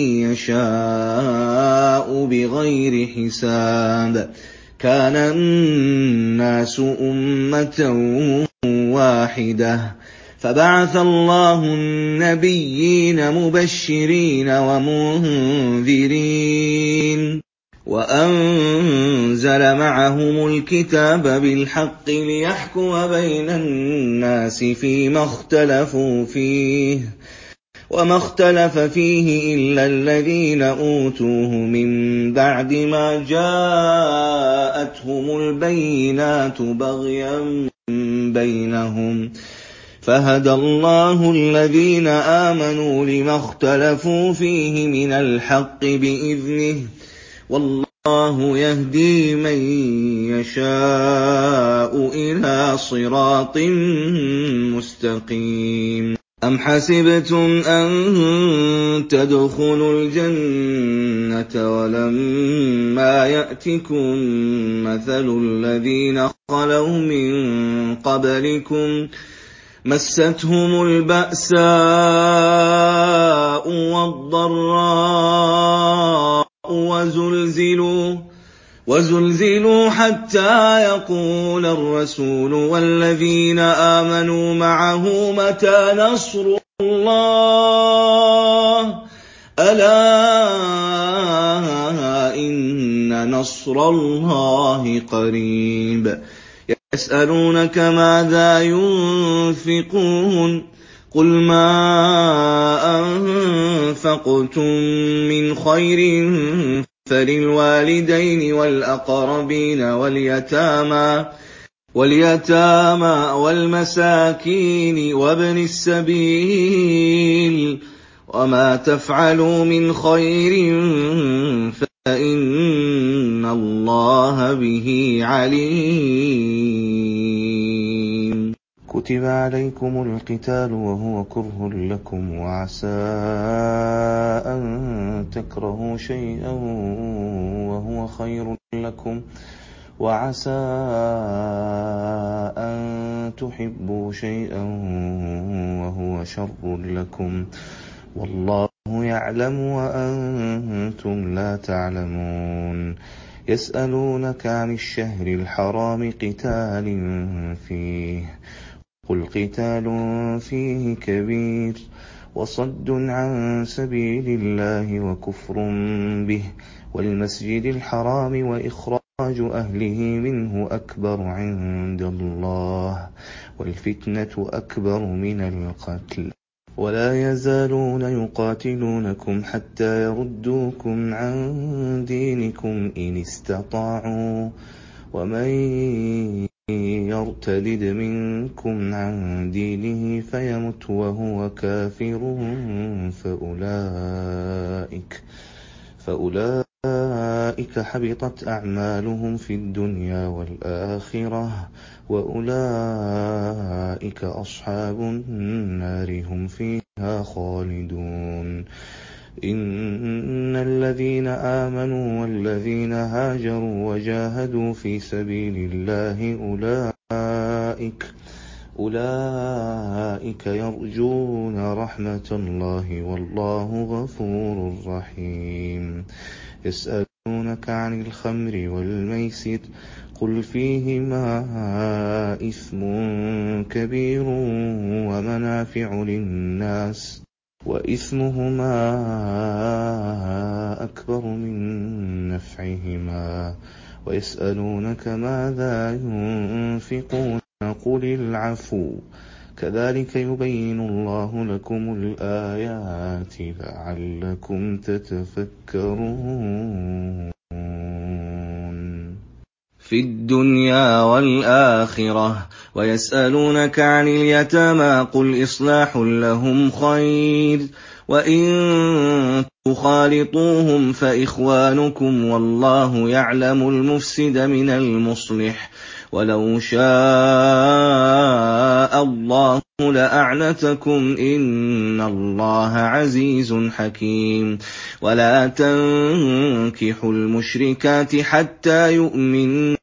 يشاء بغير حساب كان الناس أمة واحدة فبعث الله النبيين مبشرين ومنذرين وأنزل معهم الكتاب بالحق ليحكم بين الناس فيما اختلفوا فيه وما اختلف فيه إلا الذين أوتوه من بعد ما جاءتهم البينات بغيا بينهم فهدى الله الذين آمنوا لما اختلفوا فيه من الحق بإذنه والله يهدي من يشاء إلى صراط مستقيم أم حسبتم أن تدخلوا الجنة ولما يأتكم مثل الذين خلوا من قبلكم مستهم البأساء والضراء وزلزلوا وزلزلوا حتى يقول الرسول والذين آمنوا معه متى نصر الله ألا إن نصر الله قريب يسألونك ماذا ينفقون قل ما أنفقتم من خير فللوالدين والأقربين واليتامى واليتامى والمساكين وابن السبيل وما تفعلوا من خير فإن الله به عليم كتب عليكم القتال وهو كره لكم وعسى أن تكرهوا شيئا وهو خير لكم وعسى أن تحبوا شيئا وهو شر لكم والله يعلم وأنتم لا تعلمون يسألونك عن الشهر الحرام قتال فيه قل قتال فيه كبير وصد عن سبيل الله وكفر به والمسجد الحرام وإخراج أهله منه أكبر عند الله والفتنة أكبر من القتل ولا يزالون يقاتلونكم حتى يردوكم عن دينكم إن استطاعوا ومن يرتد منكم عن دينه فيمت وهو كافر فأولئك فأولئك حبطت أعمالهم في الدنيا والآخرة وأولئك أصحاب النار هم فيها خالدون إن الذين آمنوا والذين هاجروا وجاهدوا في سبيل الله أولئك أولئك يرجون رحمة الله والله غفور رحيم يسألونك عن الخمر والميسر قل فيهما إثم كبير ومنافع للناس وإثمهما أكبر من نفعهما ويسألونك ماذا ينفقون قل العفو كذلك يبين الله لكم الآيات لعلكم تتفكرون في الدنيا والآخرة ويسألونك عن اليتامى قل إصلاح لهم خير وإن تخالطوهم فإخوانكم والله يعلم المفسد من المصلح ولو شاء الله لأعنتكم إن الله عزيز حكيم ولا تنكحوا المشركات حتى يؤمنن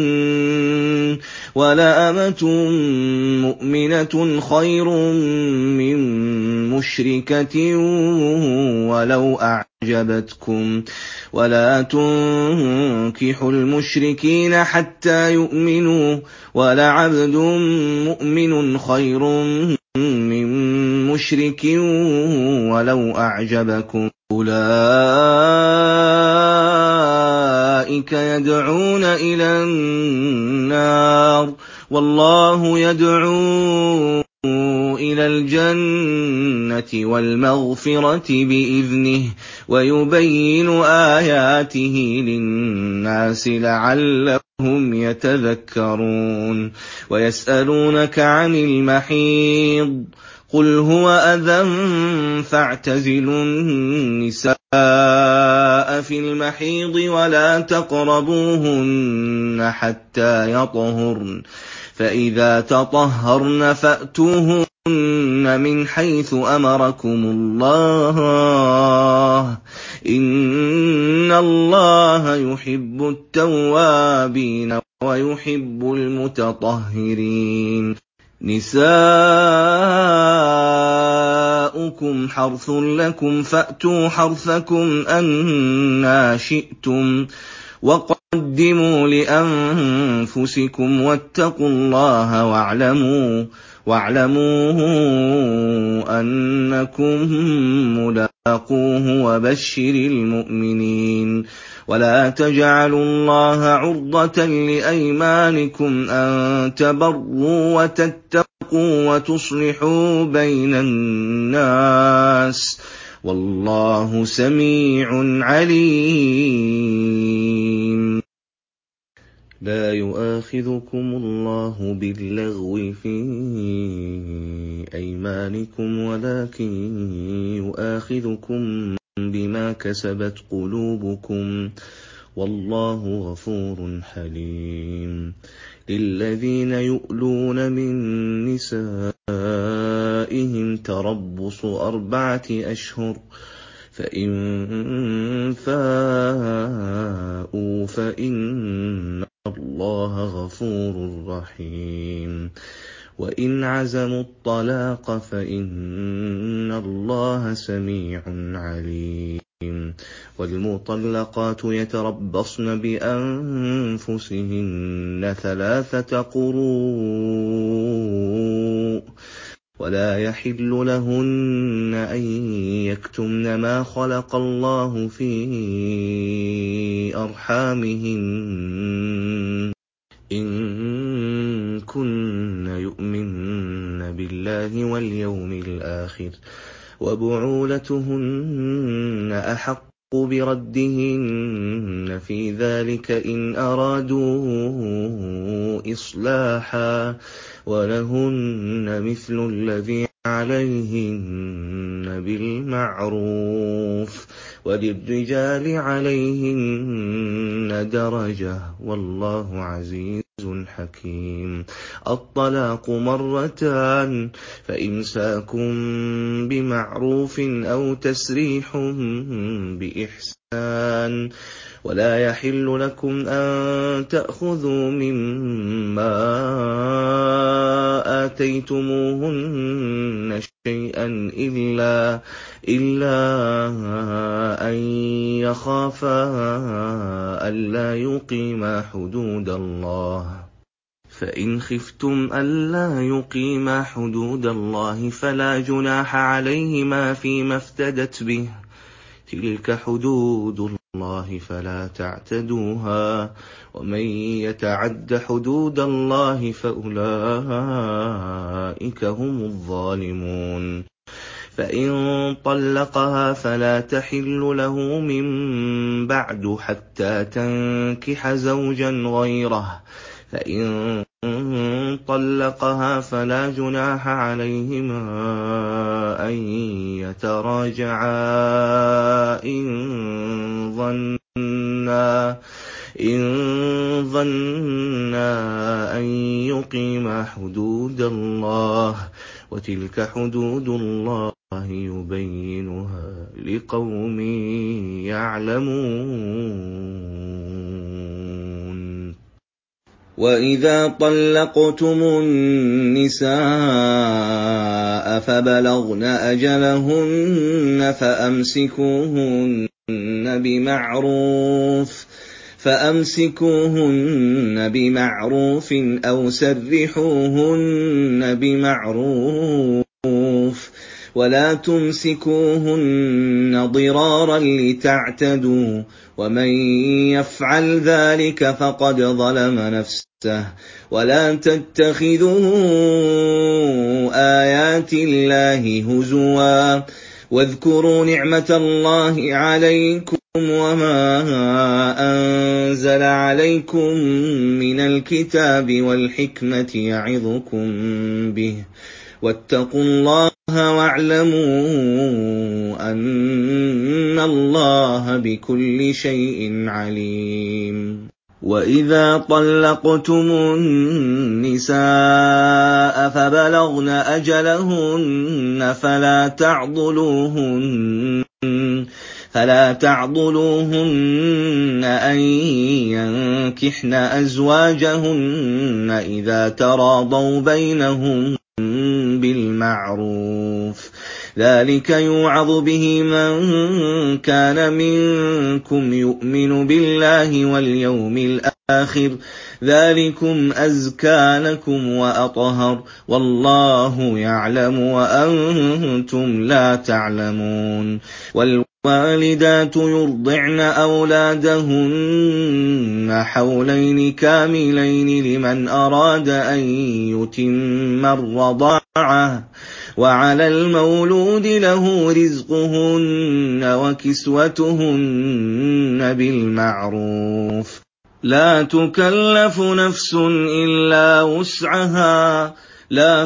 ولأمة مؤمنة خير من مشركة ولو أعجبتكم ولا تنكحوا المشركين حتى يؤمنوا ولعبد مؤمن خير من مشرك ولو أعجبكم أولئك يدعون إلى النار والله يدعو إلى الجنة والمغفرة بإذنه ويبين آياته للناس لعلهم يتذكرون ويسألونك عن المحيض قل هو أذى فاعتزلوا النساء في المحيض ولا تقربوهن حتى يطهرن فإذا تطهرن فأتوهن من حيث أمركم الله إن الله يحب التوابين ويحب المتطهرين نساؤكم حرث لكم فأتوا حرثكم أنى شئتم وقدموا لأنفسكم واتقوا الله واعلموا واعلموا أنكم ملاقوه وبشر المؤمنين ولا تجعلوا الله عرضة لأيمانكم أن تبروا وتتقوا وتصلحوا بين الناس والله سميع عليم لا يؤاخذكم الله باللغو في أيمانكم ولكن يؤاخذكم بما كسبت قلوبكم والله غفور حليم للذين يؤلون من نسائهم تربص أربعة أشهر فإن فاءوا فإن الله غفور رحيم وإن عزموا الطلاق فإن الله سميع عليم والمطلقات يتربصن بأنفسهن ثلاثة قروء ولا يحل لهن أن يكتمن ما خلق الله في أرحامهن إن كن يؤمن بالله واليوم الآخر وبعولتهن أحق بردهن في ذلك إن أرادوا إصلاحا ولهن مثل الذي عليهن بالمعروف وللرجال عليهن درجة والله عزيز حكيم. الطلاق مرتان فإمساكم بمعروف أو تسريح بإحسان ولا يحل لكم أن تأخذوا مما آتيتموهن شيئا إلا, إلا أن يخافا ألا يقيما حدود الله فإن خفتم ألا يقيما حدود الله فلا جناح عليهما فيما افتدت به تلك حدود الله فلا تعتدوها ومن يتعد حدود الله فأولئك هم الظالمون. فإن طلقها فلا تحل له من بعد حتى تنكح زوجا غيره فإن طلقها فلا جناح عليهما أن يتراجعا إن ظنا إن ظنا أن يقيما حدود الله وتلك حدود الله يبينها لقوم يعلمون. وإذا طلقتم النساء فبلغن أجلهن فأمسكوهن بمعروف فأمسكوهن بمعروف أو سرحوهن بمعروف ولا تمسكوهن ضرارا لتعتدوا ومن يفعل ذلك فقد ظلم نفسه ولا تتخذوا آيات الله هزوا واذكروا نعمة الله عليكم وما أنزل عليكم من الكتاب والحكمة يعظكم به واتقوا الله واعلموا أن الله بكل شيء عليم. وإذا طلقتم النساء فبلغن أجلهن فلا تعضلوهن فلا تعضلوهن أن ينكحن أزواجهن إذا تراضوا بينهم بالمعروف ذلك يوعظ به من كان منكم يؤمن بالله واليوم الآخر ذلكم أزكى لكم وأطهر والله يعلم وأنتم لا تعلمون. والوالدات يرضعن أولادهن حولين كاملين لمن أراد أن يتم الرضاعة وعلى المولود له رزقهن وكسوتهن بالمعروف لا تكلف نفس إلا وسعها لا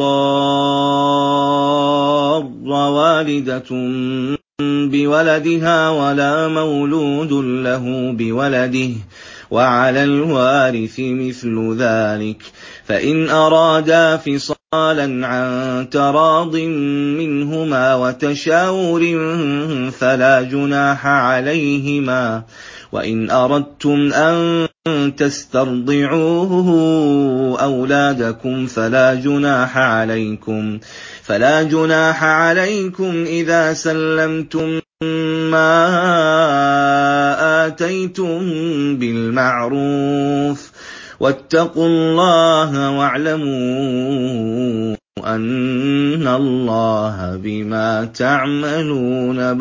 تضار والدة بولدها ولا مولود له بولده وعلى الوارث مثل ذلك فإن أرادا فصالا عن تراض منهما وتشاور فلا جناح عليهما وإن أردتم أن تسترضعوه أولادكم فلا جناح عليكم فلا جناح عليكم إذا سلمتم ما آتيتم بالمعروف واتقوا الله واعلموا أَنَّ اللَّهَ بِمَا تَعْمَلُونَ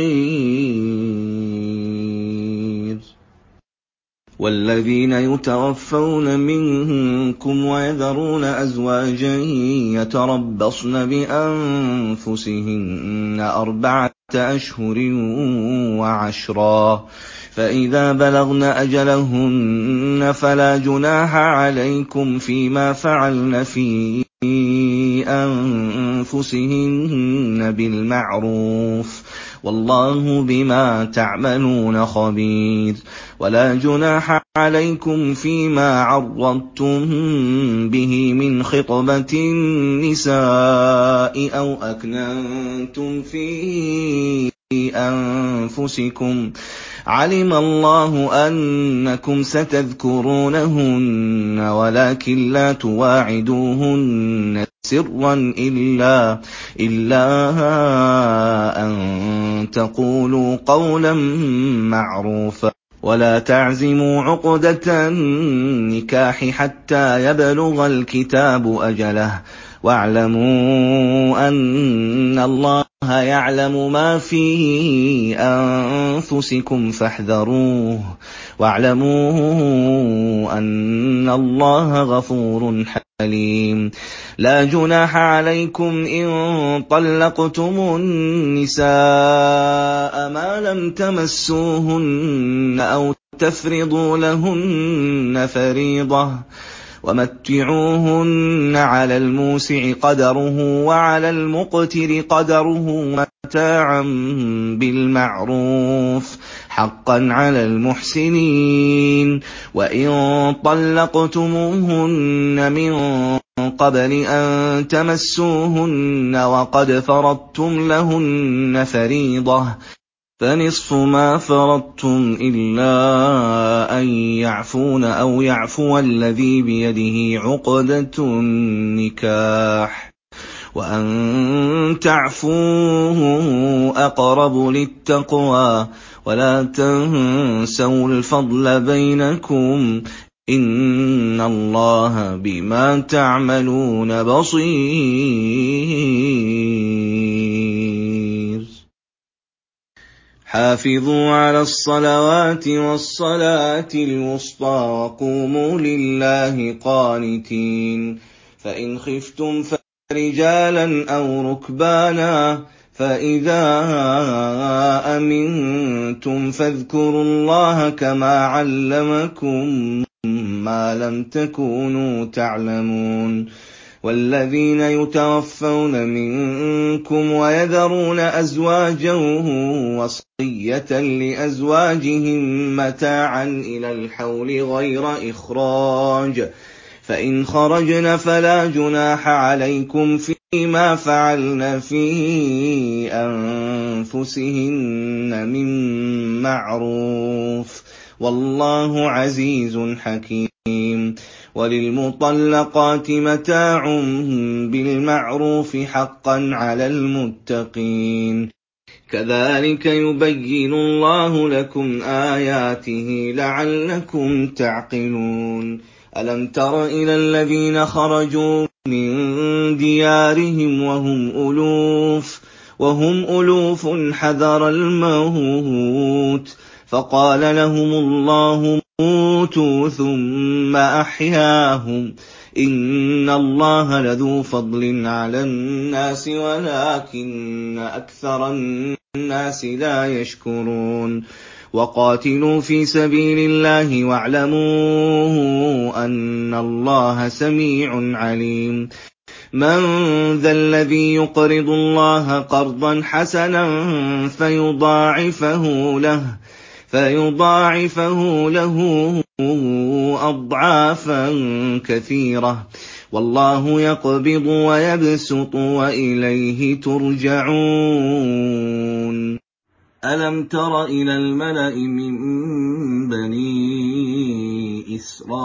بَصِيرٌ. وَالَّذِينَ يُتَوَفَّوْنَ مِنكُمْ وَيَذَرُونَ أَزْوَاجًا يَتَرَبَّصْنَ بِأَنفُسِهِنَّ أَرْبَعَةَ أَشْهُرٍ وَعَشْرًا، فَإِذَا بَلَغْنَ أَجَلَهُنَّ فَلَا جُنَاحَ عَلَيْكُمْ فِيمَا فَعَلْنَ فِي أَنفُسِهِنَّ بِالْمَعْرُوفِ ۗ وَاللَّهُ بِمَا تَعْمَلُونَ خَبِيرٌ. وَلَا جُنَاحَ عَلَيْكُمْ فِيمَا عَرَّضْتُم بِهِ مِنْ خِطْبَةِ النِّسَاءِ أَوْ أَكْنَنتُمْ فِي أَنفُسِكُمْ ۚ عَلِمَ اللَّهُ أَنَّكُمْ سَتَذْكُرُونَهُنَّ وَلَٰكِن لَّا تُوَاعِدُوهُنَّ سِرًّا إِلَّا, إلا أَن تَقُولُوا قَوْلًا مَّعْرُوفًا. وَلَا تَعْزِمُوا عُقْدَةَ النِّكَاحِ حَتَّىٰ يَبْلُغَ الْكِتَابُ أَجَلَهُ، وَاعْلَمُوا أَنَّ اللَّهَ يَعْلَمُ مَا فِي أَنفُسِكُمْ فَاحْذَرُوهُ، وَاعْلَمُوا أَنَّ اللَّهَ غَفُورٌ حَلِيمٌ. لَا جُنَاحَ عَلَيْكُمْ إِن طَلَّقْتُمُ النِّسَاءَ مَا لَمْ تَمَسُّوهُنَّ أَوْ تَفْرِضُوا لَهُنَّ فَرِيضَةً، وَمَتِّعُوهُنَّ عَلَى الْمُوسِعِ قَدَرُهُ وَعَلَى الْمُقْتِرِ قَدَرُهُ مَتَاعًا بِالْمَعْرُوفِ ۖ حَقًّا عَلَى الْمُحْسِنِينَ. وَإِن طَلَّقْتُمُوهُنَّ مِن قَبْلِ أَن تَمَسُّوهُنَّ وَقَدْ فَرَضْتُمْ لَهُنَّ فَرِيضَةً، فَنِصْفُ مَا فَرَضْتُمْ إِلَّا أَن يَعْفُونَ أَوْ يَعْفُوَ الَّذِي بِيَدِهِ عُقْدَةُ النِّكَاحِ، وَأَن تَعْفُوا أَقْرَبُ لِلتَّقْوَىٰ. وَلَا تَنسَوُا الْفَضْلَ بَيْنَكُمْ ۚ إِنَّ اللَّهَ بِمَا تَعْمَلُونَ بَصِيرٌ. حافظوا على الصلوات والصلاة الوسطى وقوموا لله قانتين. فإن خفتم فرجالا أو ركبانا، فإذا أمنتم فاذكروا الله كما علمكم ما لم تكونوا تعلمون. والذين يتوفون منكم ويذرون أزواجا وصية لأزواجهم متاعا إلى الحول غير إخراج، فإن خرجن فلا جناح عليكم فيما فعلن في أنفسهن من معروف، والله عزيز حكيم. وللمطلقات متاع بالمعروف حقا على المتقين. كذلك يبين الله لكم آياته لعلكم تعقلون. ألم تر إلى الذين خرجوا من ديارهم وهم ألوف وهم ألوف حذر الموت، فقال لهم الله موتوا ثم أحياهم، إن الله لذو فضل على الناس ولكن أكثر الناس لا يشكرون. وقاتلوا في سبيل الله واعلموا أن الله سميع عليم. من ذا الذي يقرض الله قرضا حسنا فيضاعفه له فيضاعفه له أضعافا كثيرة، والله يقبض ويبسط وإليه ترجعون. ألم تر إلى الملأ من بني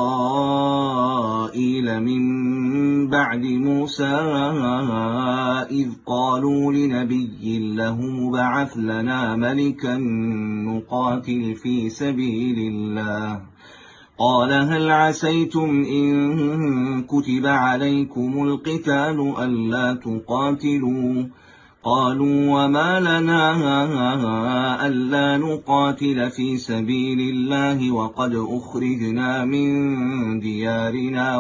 إسرائيل من بعد موسى إذ قالوا لنبي له ابعث لنا ملكا نقاتل في سبيل الله، قال هل عسيتم إن كتب عليكم القتال ألا تقاتلوا قالوا وما لنا ألا نقاتل في سبيل الله وقد أخرجنا من ديارنا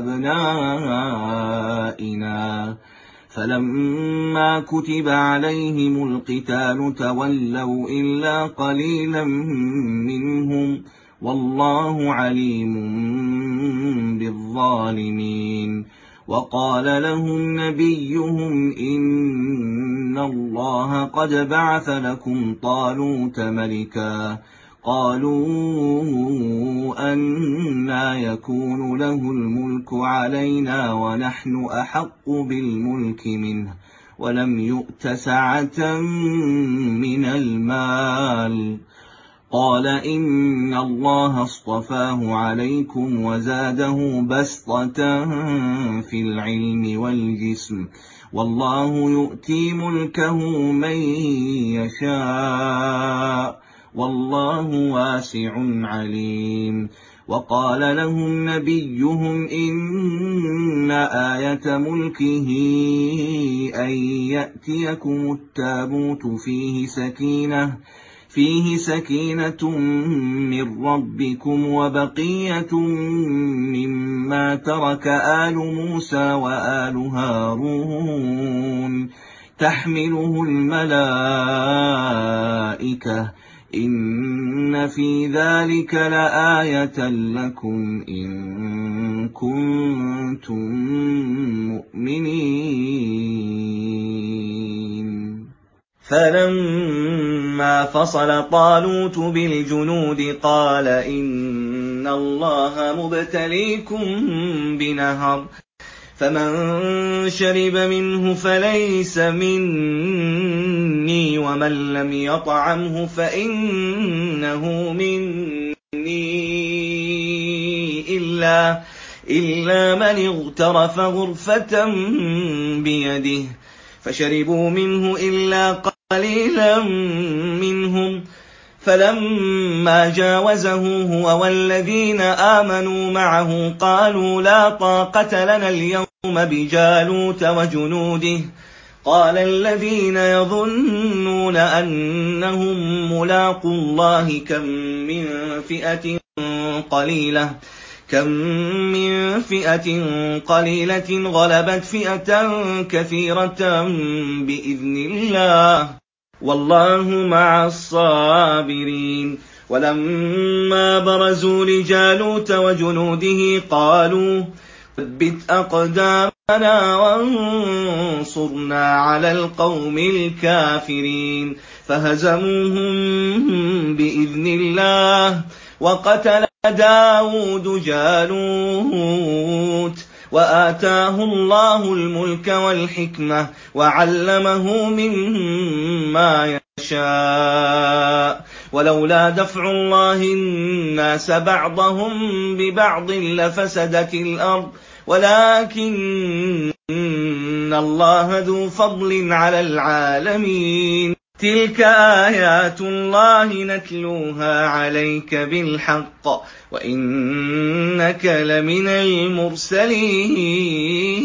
وأبنائنا فلما كتب عليهم القتال تولوا إلا قليلا منهم والله عليم بالظالمين وقال لهم نبيهم إن الله قد بعث لكم طالوت ملكا قالوا أنى يكون له الملك علينا ونحن أحق بالملك منه ولم يؤت سعة من المال قال إن الله اصطفاه عليكم وزاده بسطة في العلم والجسم والله يؤتي ملكه من يشاء والله واسع عليم وقال لهم نبيهم إن آية ملكه أن يأتيكم التابوت فيه سكينة فيه سكينة من ربكم وبقية مما ترك آل موسى وآل هارون تحمله الملائكة إن في ذلك لآية لكم إن كنتم مؤمنين فلما فصل طالوت بالجنود قال إن الله مبتليكم بنهر فمن شرب منه فليس مني ومن لم يطعمه فإنه مني إلا, إلا من اغترف غرفة بيده فشربوا منه إلا قليلا منهم فلما جاوزه هو والذين آمنوا معه قالوا لا طاقة لنا اليوم بجالوت وجنوده قال الذين يظنون أنهم ملاقو الله كم من فئة قليلة كم من فئة قليلة غلبت فئة كثيرة بإذن الله والله مع الصابرين ولما برزوا لجالوت وجنوده قالوا ثبت أقدامنا وانصرنا على القوم الكافرين فهزموهم بإذن الله وقتل داود جالوت وآتاه الله الملك والحكمة وعلمه مما يشاء ولولا دفع الله الناس بعضهم ببعض لفسدت الأرض ولكن الله ذو فضل على العالمين تلك آيات الله نتلوها عليك بالحق وإنك لمن المرسلين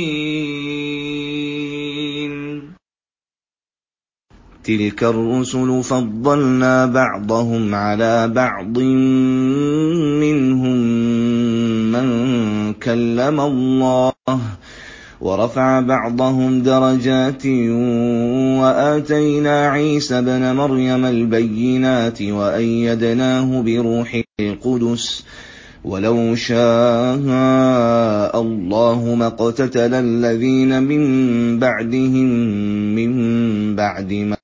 تلك الرسل فضلنا بعضهم على بعض منهم من كلم الله ورفع بعضهم درجات وآتينا عيسى ابن مريم البينات وأيدناه بروح القدس ولو شاء الله ما اقتتل الذين من بعدهم من بعد ما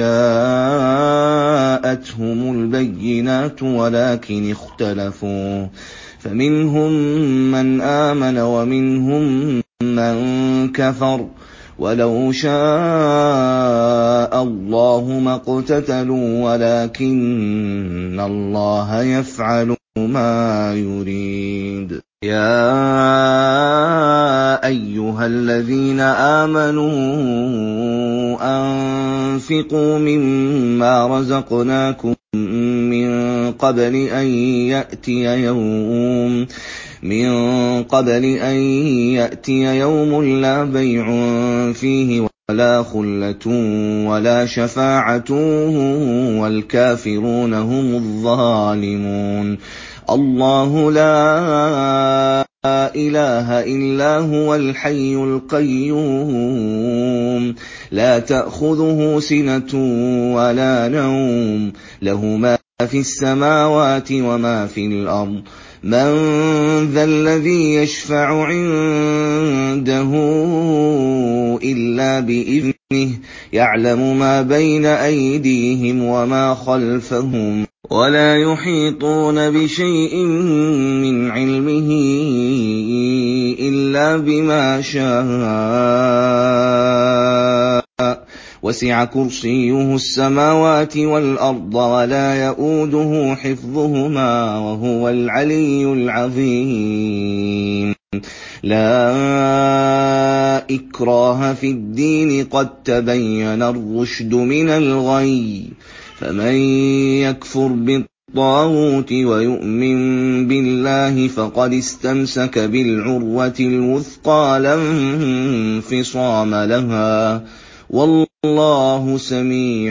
جاءتهم البينات ولكن اختلفوا فمنهم من آمن ومنهم من كفر ولو شاء الله ما اقتتلوا ولكن الله يفعل ما يريد يا أيها الذين آمنوا أنفقوا مما رزقناكم من قبل أن يأتي يوم من قبل أن يأتي يوم لا بيع فيه ولا خلة ولا شفاعة والكافرون هم الظالمون. الله لا إله إلا هو الحي القيوم لا تأخذه سنة ولا نوم له ما في السماوات وما في الأرض من ذا الذي يشفع عنده إلا بإذنه يعلم ما بين أيديهم وما خلفهم ولا يحيطون بشيء من علمه إلا بما شاء وسع كرسيه السماوات والأرض ولا يؤوده حفظهما وهو العلي العظيم. لا إكراه في الدين قد تبين الرشد من الغي فمن يكفر بالطاغوت ويؤمن بالله فقد استمسك بالعروة الوثقى لا انفصام لها والله سميع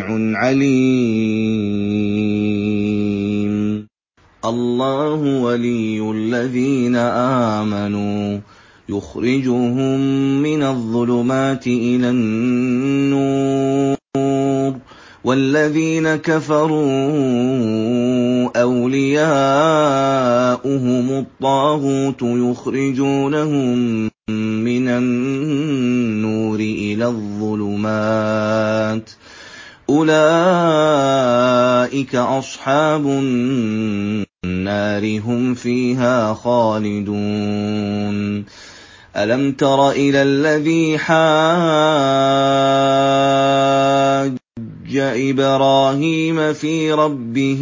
عليم. الله ولي الذين آمنوا يخرجهم من الظلمات إلى النور والذين كفروا أولياؤهم الطاغوت يخرجونهم من النور إلى الظلمات أولئك أصحاب النار هم فيها خالدون. ألم تر إلى الذي حاج إبراهيم في ربه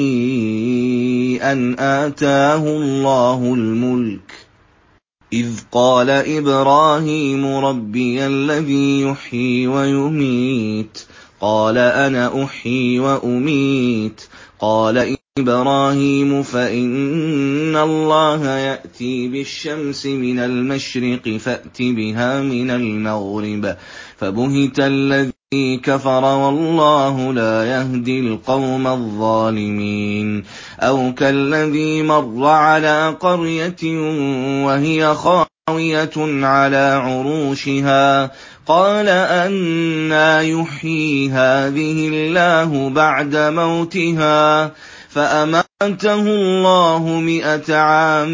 أن آتاه الله الملك إذ قال إبراهيم ربي الذي يحيي ويميت قال أنا أحيي وأميت قال إبراهيم فإن الله يأتي بالشمس من المشرق فأت بها من المغرب فبهت الذي كفر والله لا يهدي القوم الظالمين. أو كالذي مر على قرية وهي خاوية على عروشها قال أنى يحيي هذه الله بعد موتها فأماته الله مئة عام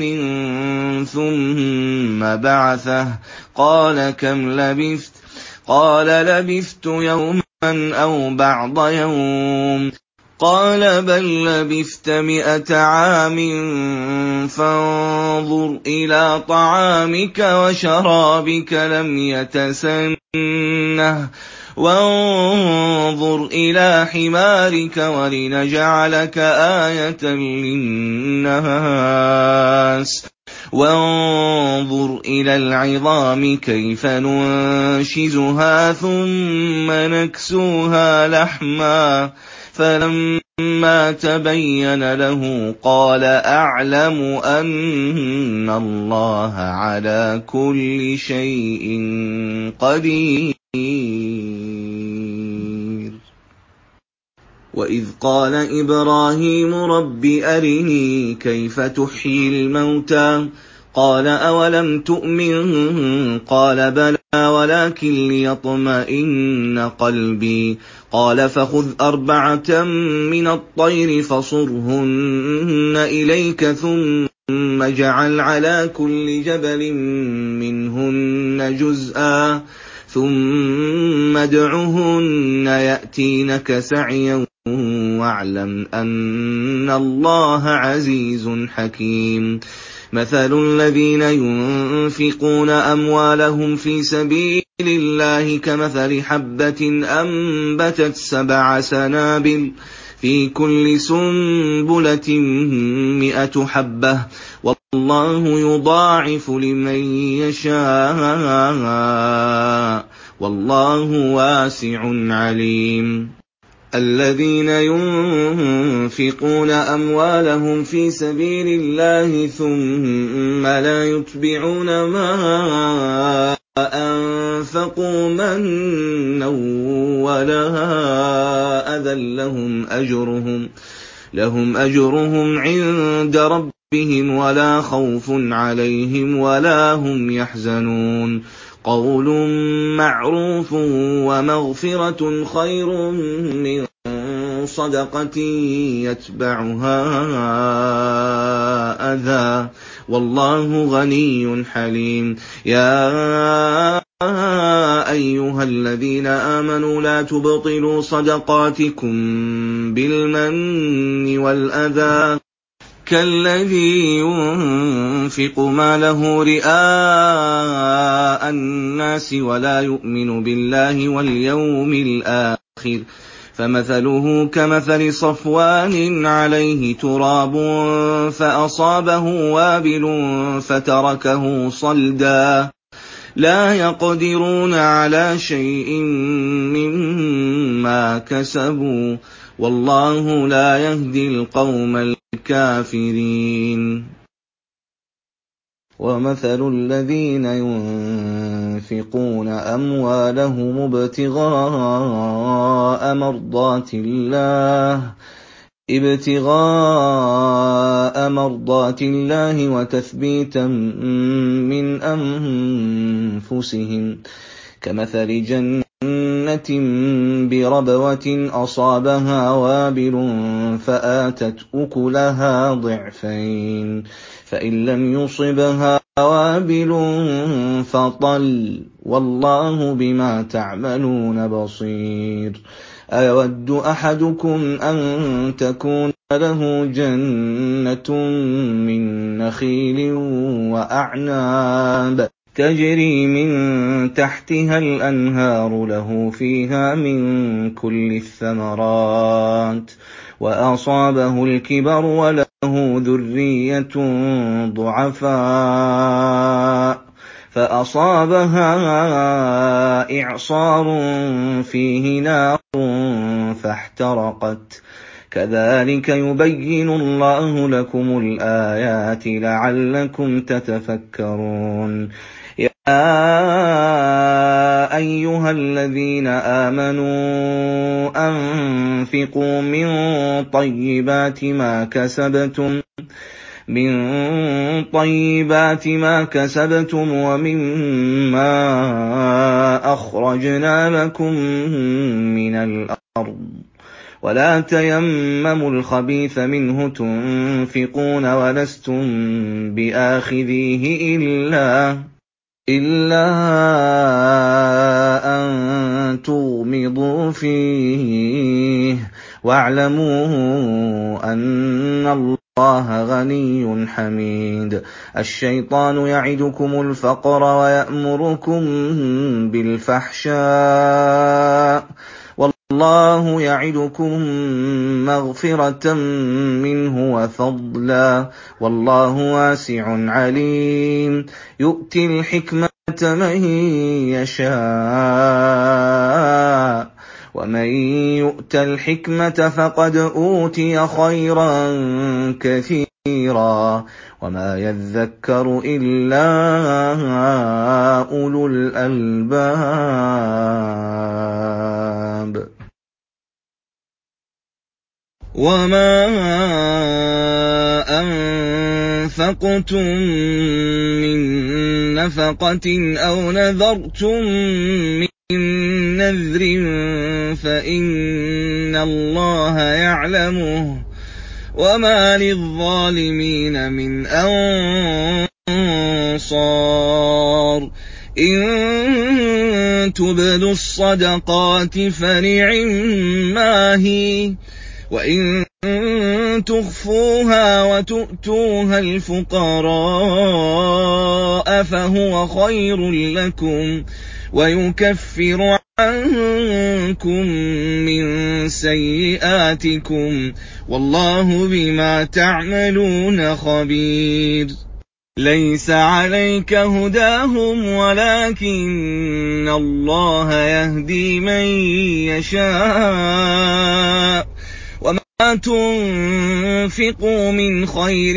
ثم بعثه قال كم لبثت قال لبثت يوما أو بعض يوم قال بل لبثت مئة عام فانظر إلى طعامك وشرابك لم يتسنه وانظر إلى حمارك ولنجعلك آية للناس وانظر إلى العظام كيف ننشزها ثم نكسوها لحما فلما تبين له قال أعلم أن الله على كل شيء قدير. وإذ قال إبراهيم رب أرني كيف تحيي الموتى قال أولم تؤمن قال بلى ولكن ليطمئن قلبي قال فخذ أربعة من الطير فصرهن إليك ثم اجعل على كل جبل منهن جزءا ثم ادعهن يأتينك سعيا واعلم أن الله عزيز حكيم. مثل الذين ينفقون أموالهم في سبيل الله كمثل حبة أنبتت سبع سنابل في كل سنبلة مئة حبة والله يضاعف لمن يشاء والله واسع عليم. الذين ينفقون أموالهم في سبيل الله ثم لا يتبعون ما أنفقوا منا ولا أذى لهم أجرهم لهم أجرهم عند ربهم ولا خوف عليهم ولا هم يحزنون قول معروف ومغفرة خير من صدقة يتبعها أذى والله غني حليم يا أيها الذين آمنوا لا تبطلوا صدقاتكم بالمن والأذى كالذي ينفق ماله رئاء الناس ولا يؤمن بالله واليوم الآخر فمثله كمثل صفوان عليه تراب فأصابه وابل فتركه صلدا لا يقدرون على شيء مما كسبوا والله لا يهدي القوم الكافرين ومثل الذين ينفقون أموالهم ابتغاء مرضات الله ابتغاء مرضات الله وتثبيتا من أنفسهم كمثل جنة بربوة أصابها وابل فآتت أكلها ضعفين فإن لم يصبها وابل فطل والله بما تعملون بصير أيود أحدكم أن تكون له جنة من نخيل وأعناب تجري من تحتها الأنهار له فيها من كل الثمرات وأصابه الكبر وله ذرية ضعفاء فأصابها إعصار فيه نار فاحترقت كذلك يبين الله لكم الآيات لعلكم تتفكرون يا أيها الذين آمنوا أنفقوا من طيبات ما كسبتم من طيبات ما كسبتم ومما أخرجنا لكم من الأرض ولا تيمموا الخبيث منه تنفقون ولستم بآخذيه إلا إلا أن تغمضوا فيه واعلموا أن الله غني حميد الشيطان يعدكم الفقر ويأمركم بالفحشاء والله يعدكم مغفرة منه وفضلا والله واسع عليم يؤتي الحكمة من يشاء ومن يؤت الحكمة فقد أوتي خيرا كثيرا وما يذكر إلا أولو الألباب وما أنفقتم من نفقة أو نذرتم من نذر فإن الله يعلمه وما للظالمين من أنصار إن تبدوا الصدقات فنعما هي وإن تخفوها وتؤتوها الفقراء فهو خير لكم ويكفر عنكم من سيئاتكم والله بما تعملون خبير لَيْسَ عَلَيْكَ هُدَاهُمْ وَلَٰكِنَّ اللَّهَ يَهْدِي مَن يَشَاءُ ۗ وَمَا تُنفِقُوا مِنْ خَيْرٍ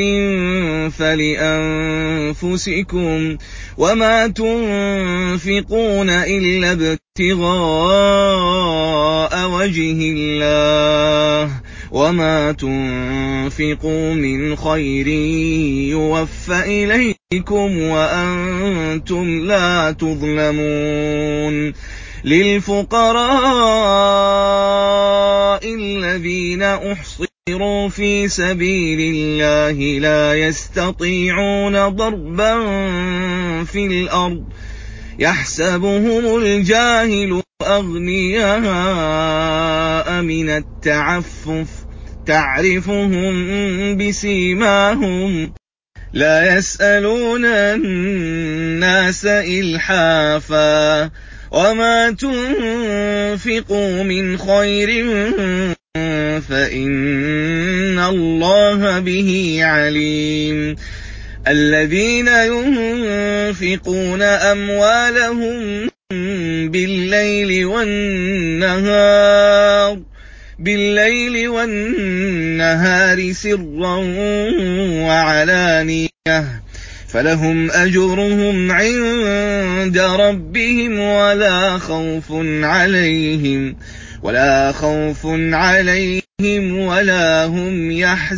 فَلِأَنفُسِكُمْ ۚ وَمَا تُنفِقُونَ إِلَّا ابْتِغَاءَ وَجْهِ اللَّهِ ۚ وَمَا تُنفِقُوا مِنْ خَيْرٍ يُوَفَّ إِلَيْكُمْ وَأَنتُمْ لَا تُظْلَمُونَ. لِلْفُقَرَاءِ الَّذِينَ أُحْصِرُوا فِي سَبِيلِ اللَّهِ لَا يَسْتَطِيعُونَ ضَرْبًا فِي الْأَرْضِ يَحْسَبُهُمُ الْجَاهِلُ أَغْنِيَاءَ مِنَ التَّعَفُّفِ تَعْرِفُهُم بِسِيمَاهُمْ لَا يَسْأَلُونَ النَّاسَ إِلْحَافًا، وَمَا تُنفِقُوا مِنْ خَيْرٍ فَإِنَّ اللَّهَ بِهِ عَلِيمٌ. الَّذِينَ يُنفِقُونَ أَمْوَالَهُم بِاللَّيْلِ وَالنَّهَارِ بِاللَّيْلِ وَالنَّهَارِ سِرًّا وَعَلَانِيَةً فَلَهُمْ أَجْرُهُمْ عِندَ رَبِّهِمْ وَلَا خَوْفٌ عَلَيْهِمْ وَلَا خَوْفٌ عَلَيْهِمْ وَلَا هُمْ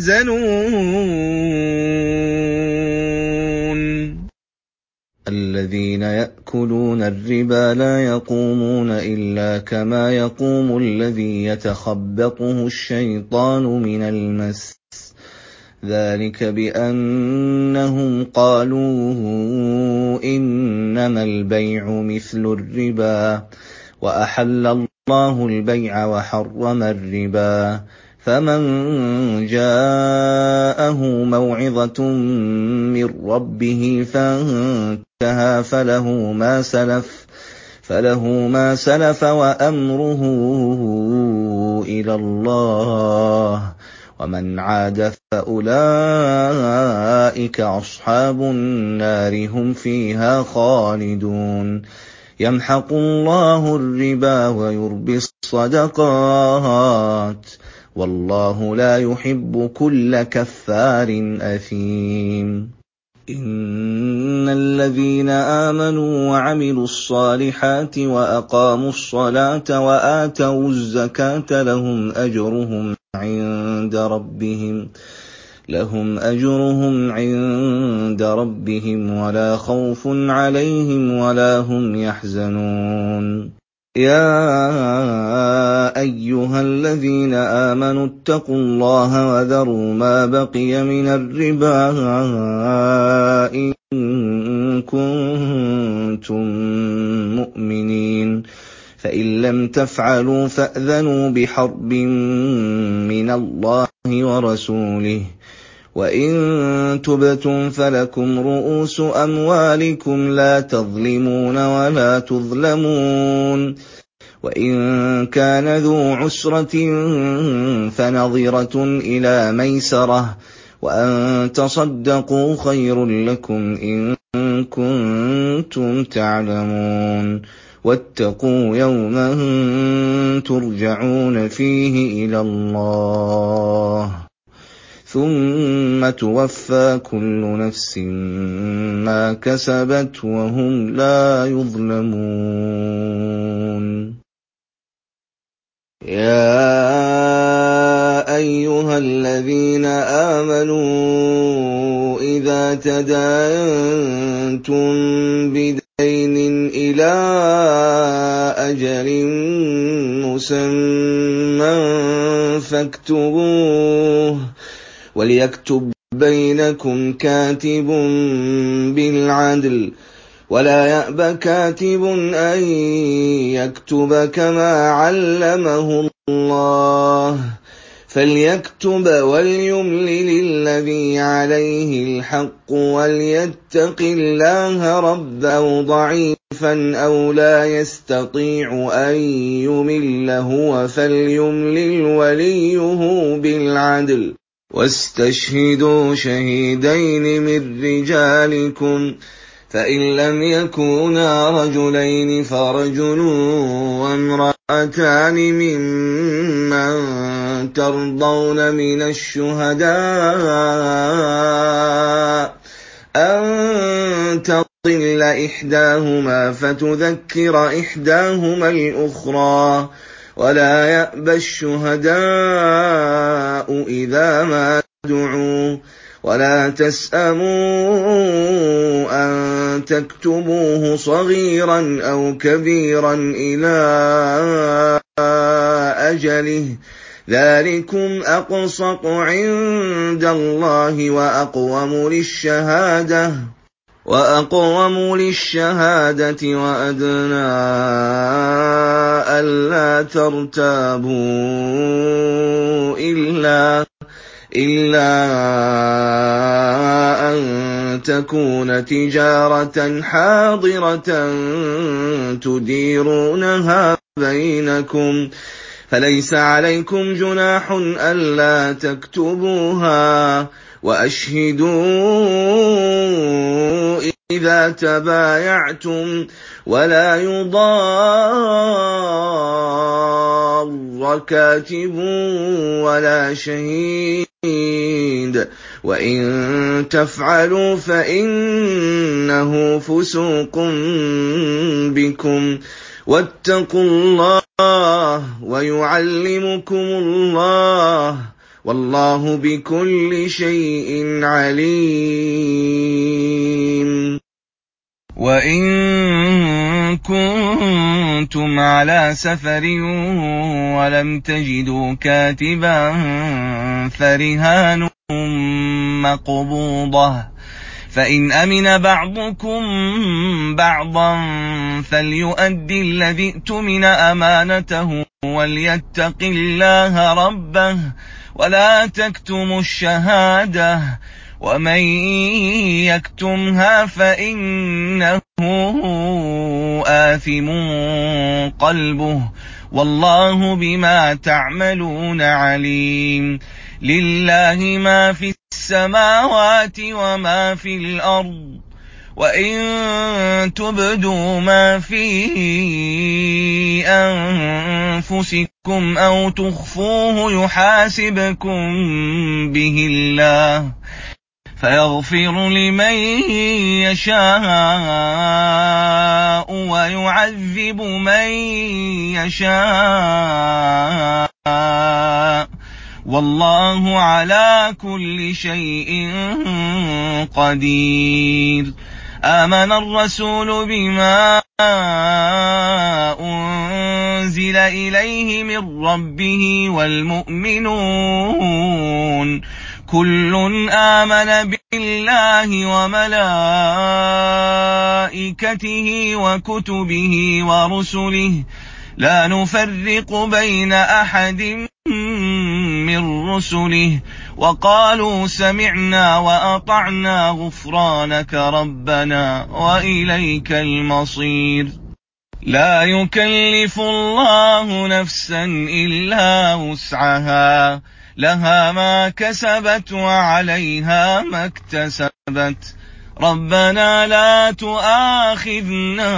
يَحْزَنُونَ. الَّذِينَ يَأْكُلُونَ الرِّبَا لَا يَقُومُونَ إِلَّا كَمَا يَقُومُ الَّذِي يَتَخَبَّطُهُ الشَّيْطَانُ مِنَ الْمَسِّ ۚ ذَٰلِكَ بِأَنَّهُمْ قَالُوا إِنَّمَا الْبَيْعُ مِثْلُ الرِّبَا ۗ وَأَحَلَّ اللَّهُ الْبَيْعَ وَحَرَّمَ الرِّبَا ۚ فَمَن جَاءَهُ مَوْعِظَةٌ مِّن رَّبِّهِ فَانتَهَىٰ فَلَهُ مَا سَلَفَ فَلَهُ مَا سَلَفَ وَأَمْرُهُ إِلَى اللَّهِ ۖ وَمَنْ عَادَ فَأُولَٰئِكَ أَصْحَابُ النَّارِ هُمْ فِيهَا خَالِدُونَ. يَمْحَقُ اللَّهُ الرِّبَا وَيُرْبِي الصَّدَقَاتِ ۗ وَاللَّهُ لَا يُحِبُّ كُلَّ كَفَّارٍ أَثِيمٍ. إِنَّ الَّذِينَ آمَنُوا وَعَمِلُوا الصَّالِحَاتِ وَأَقَامُوا الصَّلَاةَ وَآتَوُا الزَّكَاةَ لَهُمْ أَجْرُهُمْ عِندَ رَبِّهِمْ لَهُمْ أَجْرُهُمْ عِندَ رَبِّهِمْ وَلَا خَوْفٌ عَلَيْهِمْ وَلَا هُمْ يَحْزَنُونَ. يَا أَيُّهَا الَّذِينَ آمَنُوا اتَّقُوا اللَّهَ وَذَرُوا مَا بَقِيَ مِنَ الرِّبَا إِن كُنتُم مُّؤْمِنِينَ، فَإِن لَّمْ تَفْعَلُوا فَأْذَنُوا بِحَرْبٍ مِّنَ اللَّهِ وَرَسُولِهِ ۖ وَإِن تُبْتُمْ فَلَكُمْ رُءُوسُ أَمْوَالِكُمْ لَا تَظْلِمُونَ وَلَا تُظْلَمُونَ. وَإِن كَانَ ذُو عُسْرَةٍ فَنَظِرَةٌ إِلَىٰ مَيْسَرَةٍ ۚ وَأَن تَصَدَّقُوا خَيْرٌ لَّكُمْ إِن كُنتُمْ تَعْلَمُونَ. وَاتَّقُوا يَوْمًا تُرْجَعُونَ فِيهِ إِلَى اللَّهِ ثُمَّ تُوَفَّىٰ كُلُّ نَفْسٍ مَّا كَسَبَتْ وَهُمْ لَا يُظْلَمُونَ. يَا أَيُّهَا الَّذِينَ آمَنُوا إِذَا تَدَايَنتُم بِدَيْنٍ إِلَىٰ أَجَلٍ مُّسَمًّى فَاكْتُبُوهُ ۚ وَلْيَكْتُب بَّيْنَكُمْ كَاتِبٌ بِالْعَدْلِ ۚ وَلَا يَأْبَ كَاتِبٌ أَن يَكْتُبَ كَمَا عَلَّمَهُ اللَّهُ ۚ فَلْيَكْتُبْ وَلْيُمْلِلِ الَّذِي عَلَيْهِ الْحَقُّ وَلْيَتَّقِ اللَّهَ رَبَّهُ ضَعِيفًا أَوْ لَا يَسْتَطِيعُ أَن يُمِلَّ هُوَ فَلْيُمْلِلْ وَلِيُّهُ بِالْعَدْلِ ۚ واستشهدوا شهيدين من رجالكم فإن لم يكونا رجلين فرجل وامرأتان ممن ترضون من الشهداء أن تضل إحداهما فتذكر إحداهما الأخرى ولا يأبى الشهداء إذا ما دعوا ولا تسأموا أن تكتبوه صغيرا أو كبيرا إلى أجله ذلكم أقسط عند الله وأقوم للشهادة وأقوم للشهادة وأدنى ألا ترتابوا إلا إلا أن تكون تجارة حاضرة تديرونها بينكم فليس عليكم جناح ألا تكتبوها وأشهدوا إذا تبايعتم ولا يضار كاتب ولا شهيد وإن تفعلوا فإنه فسوق بكم واتقوا الله ويعلمكم الله والله بكل شيء عليم. وإن كنتم على سفر ولم تجدوا كاتبا فرهان مقبوضة فإن أمن بعضكم بعضا فليؤدي الذي اؤتمن أمانته وليتق الله ربه ولا تكتموا الشهادة ومن يكتمها فإنه آثم قلبه والله بما تعملون عليم. لله ما في السماوات وما في الأرض وإن تبدوا ما في أنفسكم أو تخفوه يحاسبكم به الله فيغفر لمن يشاء ويعذب من يشاء والله على كل شيء قدير. آمن الرسول بما أنزل إليه من ربه والمؤمنون كل آمن بالله وملائكته وكتبه ورسله لا نفرق بين أحد من رسله وقالوا سمعنا وأطعنا غفرانك ربنا وإليك المصير. لا يكلف الله نفسا إلا وسعها لها ما كسبت وعليها ما اكتسبت ربنا لا تؤاخذنا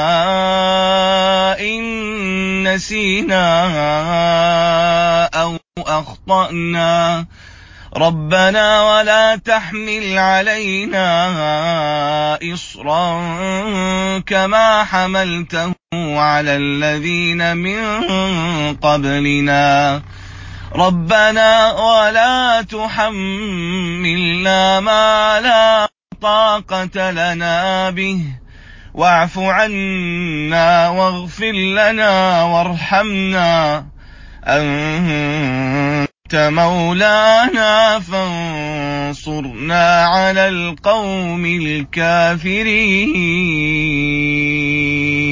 إن نسينا أو أخطأنا ربنا ولا تحمل علينا إصرا كما حملته على الذين من قبلنا ربنا ولا تحملنا ما لا طاقة لنا به واعف عنا واغفر لنا وارحمنا أنت مولانا فانصرنا على القوم الكافرين.